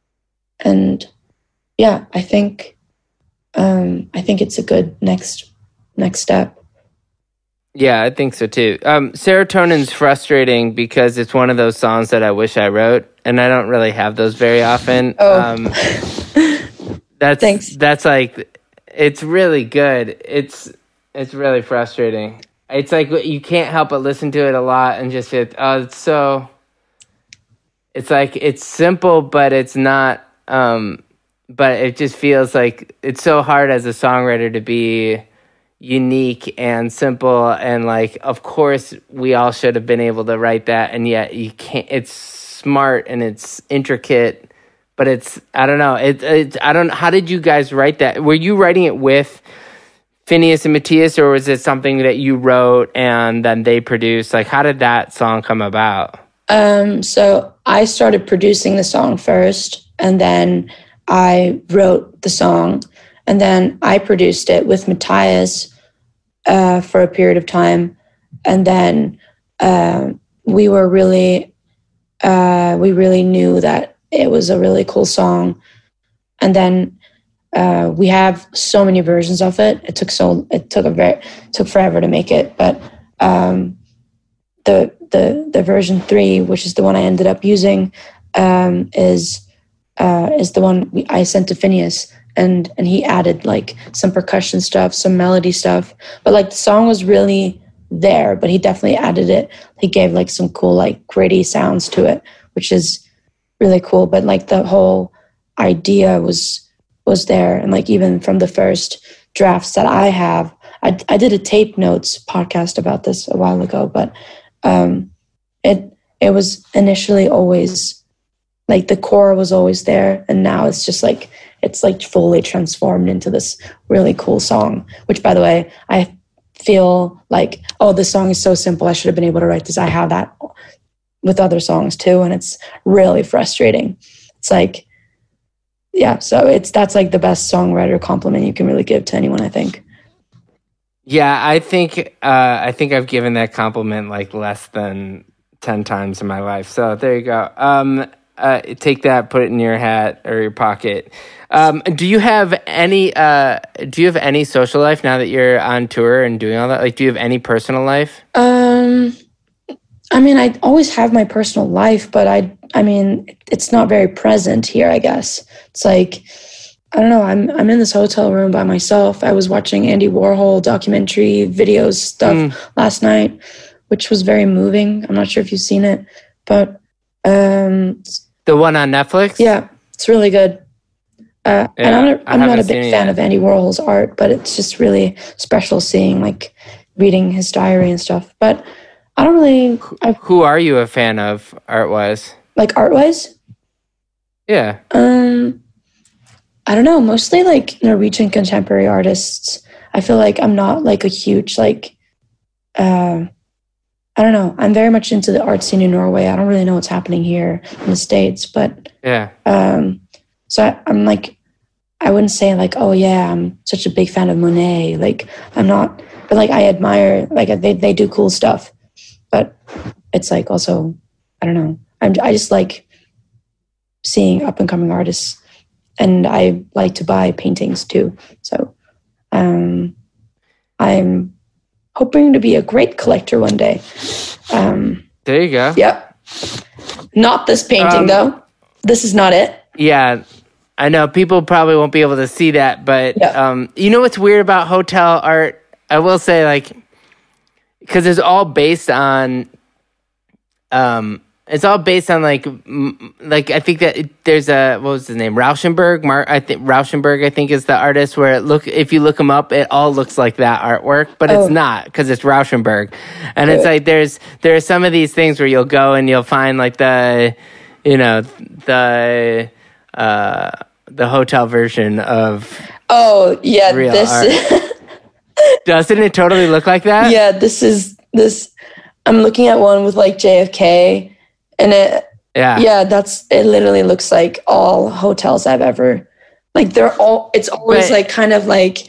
and yeah, I think um, I think it's a good next next step. Yeah, I think so too. Um, Serotonin's frustrating because it's one of those songs that I wish I wrote, and I don't really have those very often. Oh, um, that's thanks. That's like. It's really good. It's it's really frustrating. It's like you can't help but listen to it a lot and just hit, oh, it's so... It's like, it's simple, but it's not... Um, but it just feels like it's so hard as a songwriter to be unique and simple. And like, of course, we all should have been able to write that. And yet you can't... It's smart and it's intricate. But it's, I don't know, it, it, I don't, how did you guys write that? Were you writing it with Finneas and Matthias, or was it something that you wrote and then they produced? Like, how did that song come about? Um, so I started producing the song first, and then I wrote the song, and then I produced it with Matthias uh, for a period of time. And then uh, we were really, uh, we really knew that it was a really cool song. And then uh, we have so many versions of it. It took so it took a very took forever to make it. But um, the the the version three, which is the one I ended up using, um, is uh, is the one we, I sent to Finneas, and and he added like some percussion stuff, some melody stuff. But like the song was really there, but he definitely added it. He gave like some cool like gritty sounds to it, which is really cool. But like the whole idea was was there, and like even from the first drafts that I have, I, I did a tape notes podcast about this a while ago, but um, it it was initially always like the core was always there, and now it's just like it's like fully transformed into this really cool song. Which, by the way, I feel like, oh, this song is so simple, I should have been able to write this. I have that with other songs too, and it's really frustrating. It's like, yeah, so it's that's like the best songwriter compliment you can really give to anyone, I think. Yeah, I think uh, I think I've given that compliment like less than ten times in my life. So there you go. Um, uh, take that, put it in your hat or your pocket. Um, do you have any? Uh, do you have any social life now that you're on tour and doing all that? Like, do you have any personal life? Um. I mean, I always have my personal life, but I, I mean, it's not very present here, I guess. It's like, I don't know, I'm I'm in this hotel room by myself. I was watching Andy Warhol documentary videos stuff mm. last night, which was very moving. I'm not sure if you've seen it, but... Um, the one on Netflix? Yeah, it's really good. Uh, yeah, and I'm not, I'm not a big fan yet. of Andy Warhol's art, but it's just really special seeing, like, reading his diary and stuff. But I don't really... I've, Who are you a fan of, art-wise? Like, art-wise? Yeah. Um, I don't know. Mostly, like, Norwegian contemporary artists. I feel like I'm not, like, a huge, like... Uh, I don't know. I'm very much into the art scene in Norway. I don't really know what's happening here in the States, but... Yeah. Um, so I, I'm, like... I wouldn't say, like, oh, yeah, I'm such a big fan of Monet. Like, I'm not... But, like, I admire... Like, they, they do cool stuff. But it's, like, also... I don't know. I'm, I just like seeing up-and-coming artists. And I like to buy paintings, too. So um, I'm hoping to be a great collector one day. Um, there you go. Yep. Not this painting, um, though. This is not it. Yeah. I know people probably won't be able to see that, but yep. um, you know what's weird about hotel art? I will say, like, because it's all based on... Um, It's all based on like, m- like I think that it, there's a what was his name Rauschenberg. Mark, I think Rauschenberg. I think is the artist. Where it look if you look him up, it all looks like that artwork, but oh. it's not because it's Rauschenberg. And it's like there's there are some of these things where you'll go and you'll find like the, you know, the uh, the hotel version of. Oh yeah, real this. art. Doesn't it totally look like that? Yeah, this is this. I'm looking at one with like J F K. And it, yeah, yeah, that's, it literally looks like all hotels I've ever, like they're all, it's always but, like kind of like,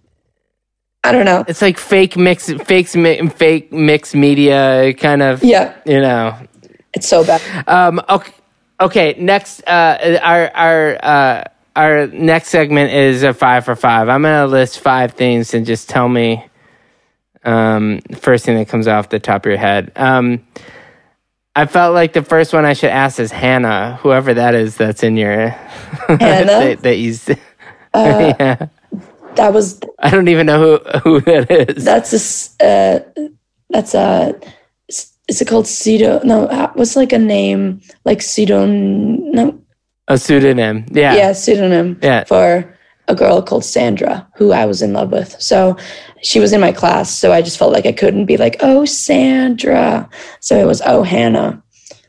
I don't know. It's like fake mix, fake, fake mixed media kind of, yeah, you know. It's so bad. Um, okay, okay next, uh, our, our, uh, our next segment is a five for five. I'm going to list five things and just tell me, um, first thing that comes off the top of your head. Um, I felt like the first one I should ask is Hannah, whoever that is that's in your... Hannah? that, that you, uh, yeah. That was... I don't even know who, who that is. That's a... Uh, that's a... Is it called Pseudo... No, what's like a name? Like pseudo... No. A pseudonym, yeah. Yeah, pseudonym yeah. for a girl called Sandra, who I was in love with. So she was in my class, so I just felt like I couldn't be like, oh, Sandra. So it was, oh, Hannah.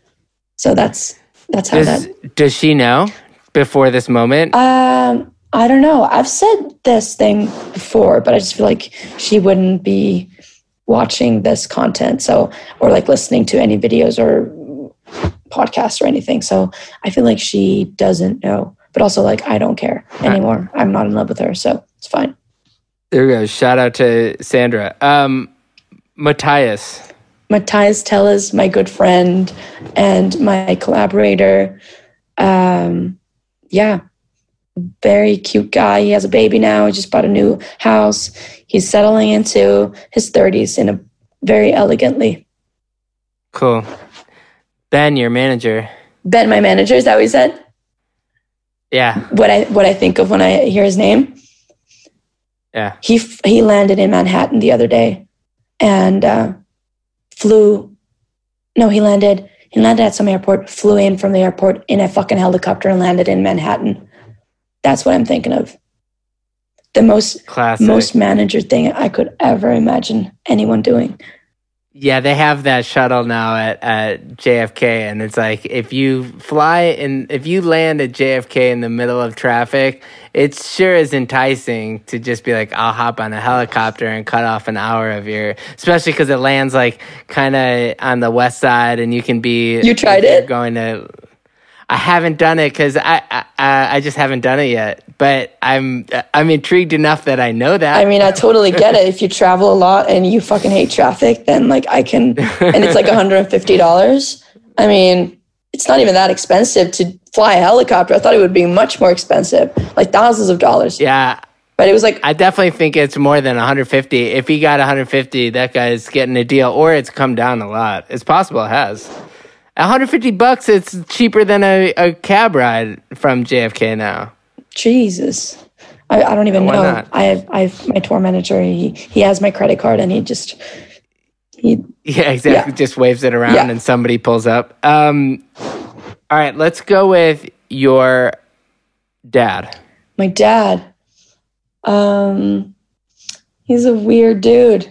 So that's that's how does, that... Does she know before this moment? Um, I don't know. I've said this thing before, but I just feel like she wouldn't be watching this content, so or like listening to any videos or podcasts or anything. So I feel like she doesn't know. But also, like, I don't care anymore. I'm not in love with her, so it's fine. There we go. Shout out to Sandra. Um, Matthias. Matthias Tellez, my good friend and my collaborator. Um, yeah, very cute guy. He has a baby now. He just bought a new house. He's settling into his thirties in a very elegantly. Cool. Ben, your manager. Ben, my manager. Is that what he said? Yeah. What I what I think of when I hear his name. Yeah. He he landed in Manhattan the other day, and uh, flew. No, he landed. He landed at some airport. Flew in from the airport in a fucking helicopter and landed in Manhattan. That's what I'm thinking of. The most Classic. most manager thing I could ever imagine anyone doing. Yeah, they have that shuttle now at, at J F K, and it's like if you fly and if you land at J F K in the middle of traffic, it sure is enticing to just be like, I'll hop on a helicopter and cut off an hour of your, especially because it lands like kind of on the west side, and you can be. You tried it? Going to. I haven't done it because I, I I just haven't done it yet, but I'm I'm intrigued enough that I know that. I mean, I totally get it. If you travel a lot and you fucking hate traffic, then like I can, and it's like one hundred fifty dollars. I mean, it's not even that expensive to fly a helicopter. I thought it would be much more expensive, like thousands of dollars. Yeah, But it was like, I definitely think it's more than one hundred fifty. If he got one hundred fifty, that guy's getting a deal, or it's come down a lot. It's possible it has. one hundred fifty bucks, it's cheaper than a, a cab ride from J F K now. Jesus. I, I don't even Why know. not? I have I have my tour manager. He he has my credit card, and he just he Yeah, exactly. Yeah. Just waves it around Yeah. and somebody pulls up. Um, all right, let's go with your dad. my dad. Um, he's a weird dude.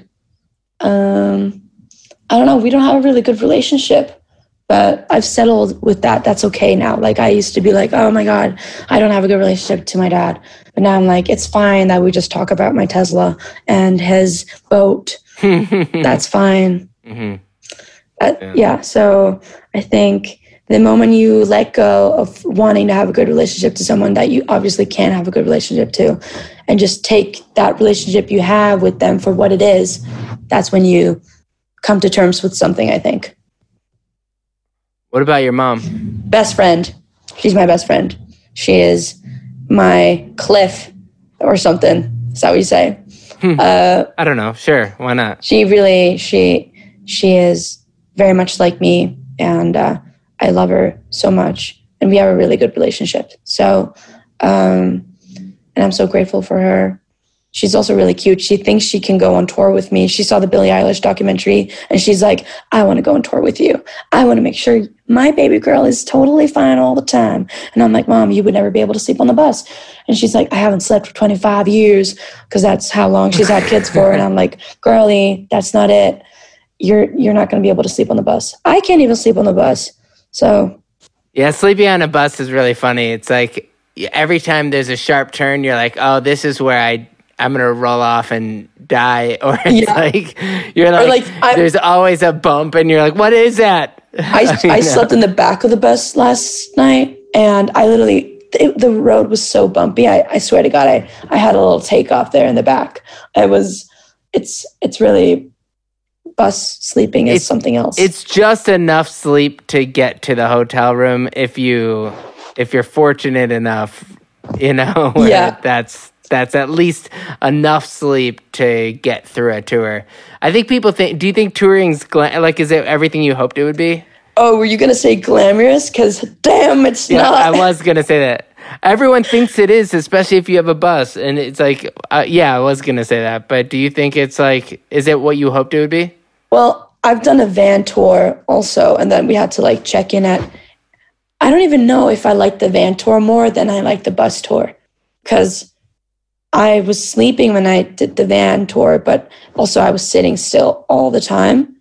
Um, I don't know. We don't have a really good relationship, but I've settled with that. That's okay now. Like I used to be like, oh my God, I don't have a good relationship to my dad. But now I'm like, it's fine that we just talk about my Tesla and his boat. That's fine. Mm-hmm. Uh, Yeah. yeah. So I think the moment you let go of wanting to have a good relationship to someone that you obviously can't have a good relationship to, and just take that relationship you have with them for what it is, that's when you come to terms with something, I think. What about your mom? Best friend. She's my best friend. She is my cliff or something. Is that what you say? Uh, I don't know. Sure, why not? she really, she, she is very much like me, and uh, I love her so much, and we have a really good relationship. So, um, and I'm so grateful for her. She's also really cute. She thinks she can go on tour with me. She saw the Billie Eilish documentary, and she's like, I want to go on tour with you. I want to make sure my baby girl is totally fine all the time. And I'm like, Mom, you would never be able to sleep on the bus. And she's like, I haven't slept for twenty-five years, because that's how long she's had kids for. And I'm like, girlie, that's not it. You're you're not going to be able to sleep on the bus. I can't even sleep on the bus. So Yeah, sleeping on a bus is really funny. It's like every time there's a sharp turn, you're like, oh, this is where I, I'm going to roll off and die. Or it's Yeah. like, you're like, like, I'm- there's always a bump and you're like, what is that? I, You I know? slept in the back of the bus last night, and I literally, it, the road was so bumpy. I, I swear to God, I, I had a little takeoff there in the back. I was, it's, it's really, bus sleeping is It's- something else. It's just enough sleep to get to the hotel room if you if you're fortunate enough, you know, where Yeah. that's that's at least enough sleep to get through a tour. I think people think, do you think touring's gla- like, is it everything you hoped it would be? oh, were you going to say glamorous? Because damn, it's Yeah, not. I was going to say that. Everyone thinks it is, especially if you have a bus. And it's like, uh, yeah, I was going to say that. But do you think it's like, is it what you hoped it would be? Well, I've done a van tour also, and then we had to like check in at, I don't even know if I like the van tour more than I like the bus tour, because I was sleeping when I did the van tour, but also I was sitting still all the time.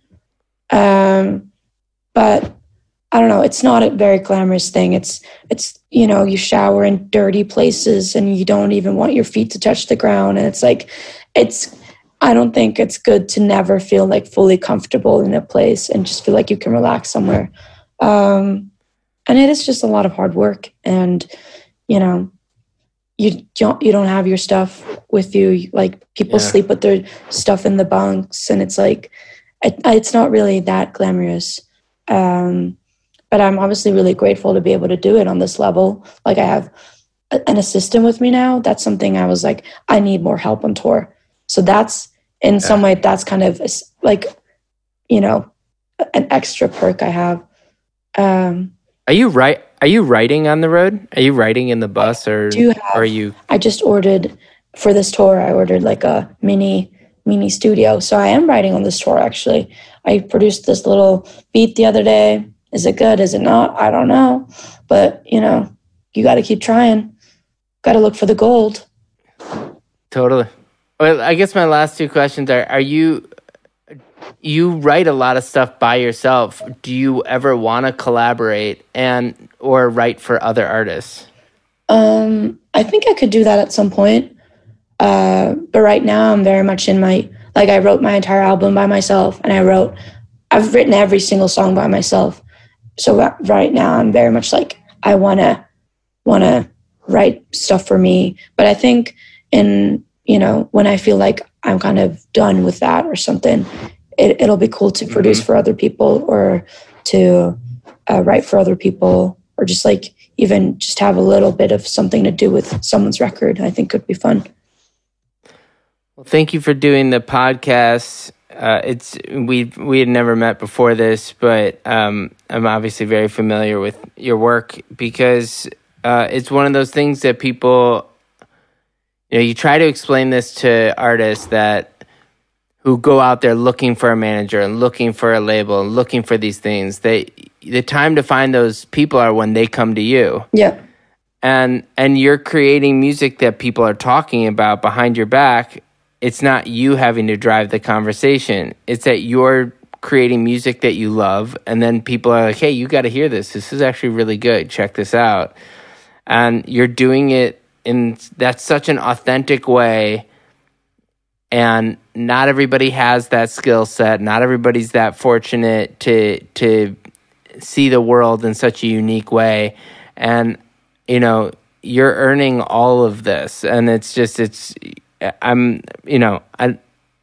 Um, but I don't know, it's not a very glamorous thing. It's, it's, you know, you shower in dirty places and you don't even want your feet to touch the ground. And it's like, it's, I don't think it's good to never feel like fully comfortable in a place and just feel like you can relax somewhere. Um, and it is just a lot of hard work, and, you know, you don't, you don't have your stuff with you. Like people Yeah. sleep with their stuff in the bunks, and it's like, it, it's not really that glamorous. Um, but I'm obviously really grateful to be able to do it on this level. Like I have a, an assistant with me now. That's something I was like, I need more help on tour. So that's, in some way, that's kind of like, you know, an extra perk I have. Um, Are you right? Are you writing on the road? Are you writing in the bus, or do have- or are you? I just ordered for this tour. I ordered like a mini mini studio, so I am writing on this tour. Actually, I produced this little beat the other day. Is it good? Is it not? I don't know, but you know, you got to keep trying. Got to look for the gold. Totally. Well, I guess my last two questions are: Are you you write a lot of stuff by yourself? Do you ever want to collaborate and or write for other artists? Um, I think I could do that at some point. Uh, but right now I'm very much in my, like I wrote my entire album by myself, and I wrote, I've written every single song by myself. So ra- right now I'm very much like, I want to, want to write stuff for me. But I think in, you know, when I feel like I'm kind of done with that or something, it, it'll be cool to produce Mm-hmm. for other people, or to uh, write for other people, or just like even just have a little bit of something to do with someone's record. I think could be fun. Thank you for doing the podcast. Uh, it's we we had never met before this, but um, I'm obviously very familiar with your work because uh, it's one of those things that people, you know, you try to explain this to artists that who go out there looking for a manager and looking for a label and looking for these things. They the time to find those people are when they come to you. Yeah. And and you're creating music that people are talking about behind your back. It's not you having to drive the conversation. It's that you're creating music that you love, and then people are like, hey, you got to hear this. This is actually really good. Check this out. And you're doing it in that's such an authentic way, and not everybody has that skill set. Not everybody's that fortunate to to see the world in such a unique way. And, you know, you're earning all of this, and it's just, it's... I'm, you know, I,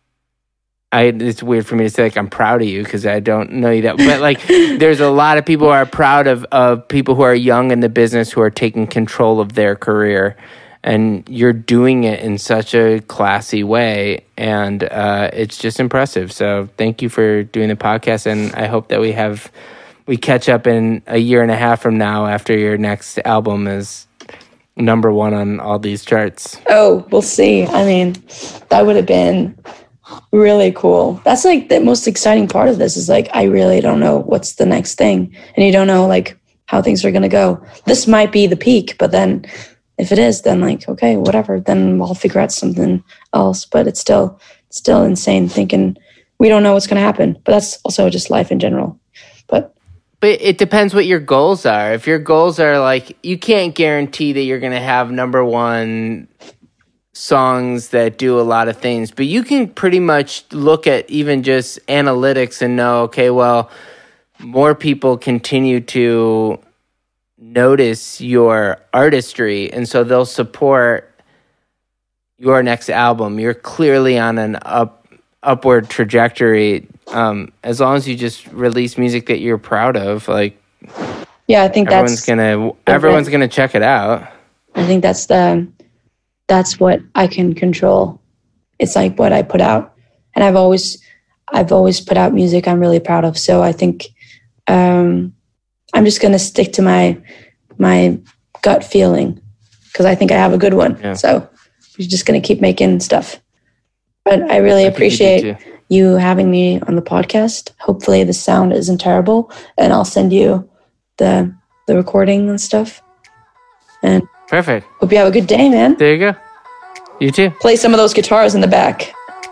I, it's weird for me to say, like, I'm proud of you because I don't know you that, but like, there's a lot of people who are proud of, of people who are young in the business who are taking control of their career, and you're doing it in such a classy way, and uh, it's just impressive. So thank you for doing the podcast, and I hope that we have, we catch up in a year and a half from now after your next album is number one on all these charts. Oh, we'll see. I mean, that would have been really cool. That's like the most exciting part of this is like, I really don't know what's the next thing. And you don't know like how things are going to go. This might be the peak, but then if it is, then like, okay, whatever, then I'll figure out something else. But it's still, still insane thinking we don't know what's going to happen. But that's also just life in general. But But it depends what your goals are. If your goals are like, you can't guarantee that you're going to have number one songs that do a lot of things, but you can pretty much look at even just analytics and know, okay, well, more people continue to notice your artistry, and so they'll support your next album. You're clearly on an up upward trajectory. Um, as long as you just release music that you're proud of, like, yeah, I think everyone's that's gonna everyone's gonna check it out. I think that's the that's what I can control. It's like what I put out, and I've always I've always put out music I'm really proud of. So I think um, I'm just gonna stick to my my gut feeling because I think I have a good one. Yeah. So we're just gonna keep making stuff. But I really I think you do appreciate too. you having me on the podcast. Hopefully the sound isn't terrible, and I'll send you the the recording and stuff. And Perfect. hope you have a good day, man. There you go. You too. Play some of those guitars in the back.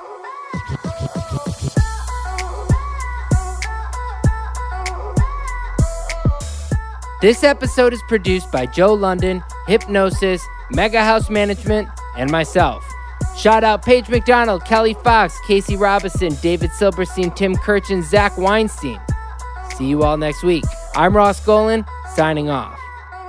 This episode is produced by Joe London, Hypnosis, Mega House Management, and myself. Shout out Paige McDonald, Kelly Fox, Casey Robinson, David Silberstein, Tim Kirchen, Zach Weinstein. See you all next week. I'm Ross Golan, signing off.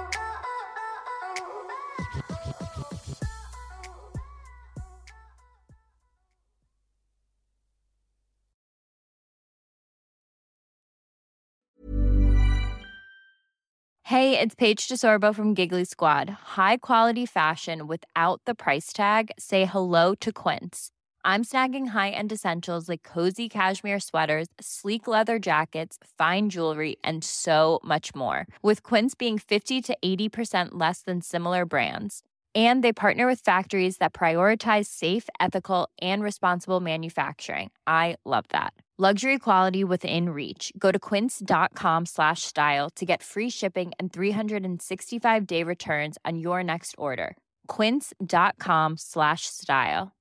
Hey, it's Paige DeSorbo from Giggly Squad. High quality fashion without the price tag. Say hello to Quince. I'm snagging high-end essentials like cozy cashmere sweaters, sleek leather jackets, fine jewelry, and so much more. With Quince being fifty to eighty percent less than similar brands. And they partner with factories that prioritize safe, ethical, and responsible manufacturing. I love that. Luxury quality within reach. Go to quince.com slash style to get free shipping and three sixty-five day returns on your next order. Quince.com slash style.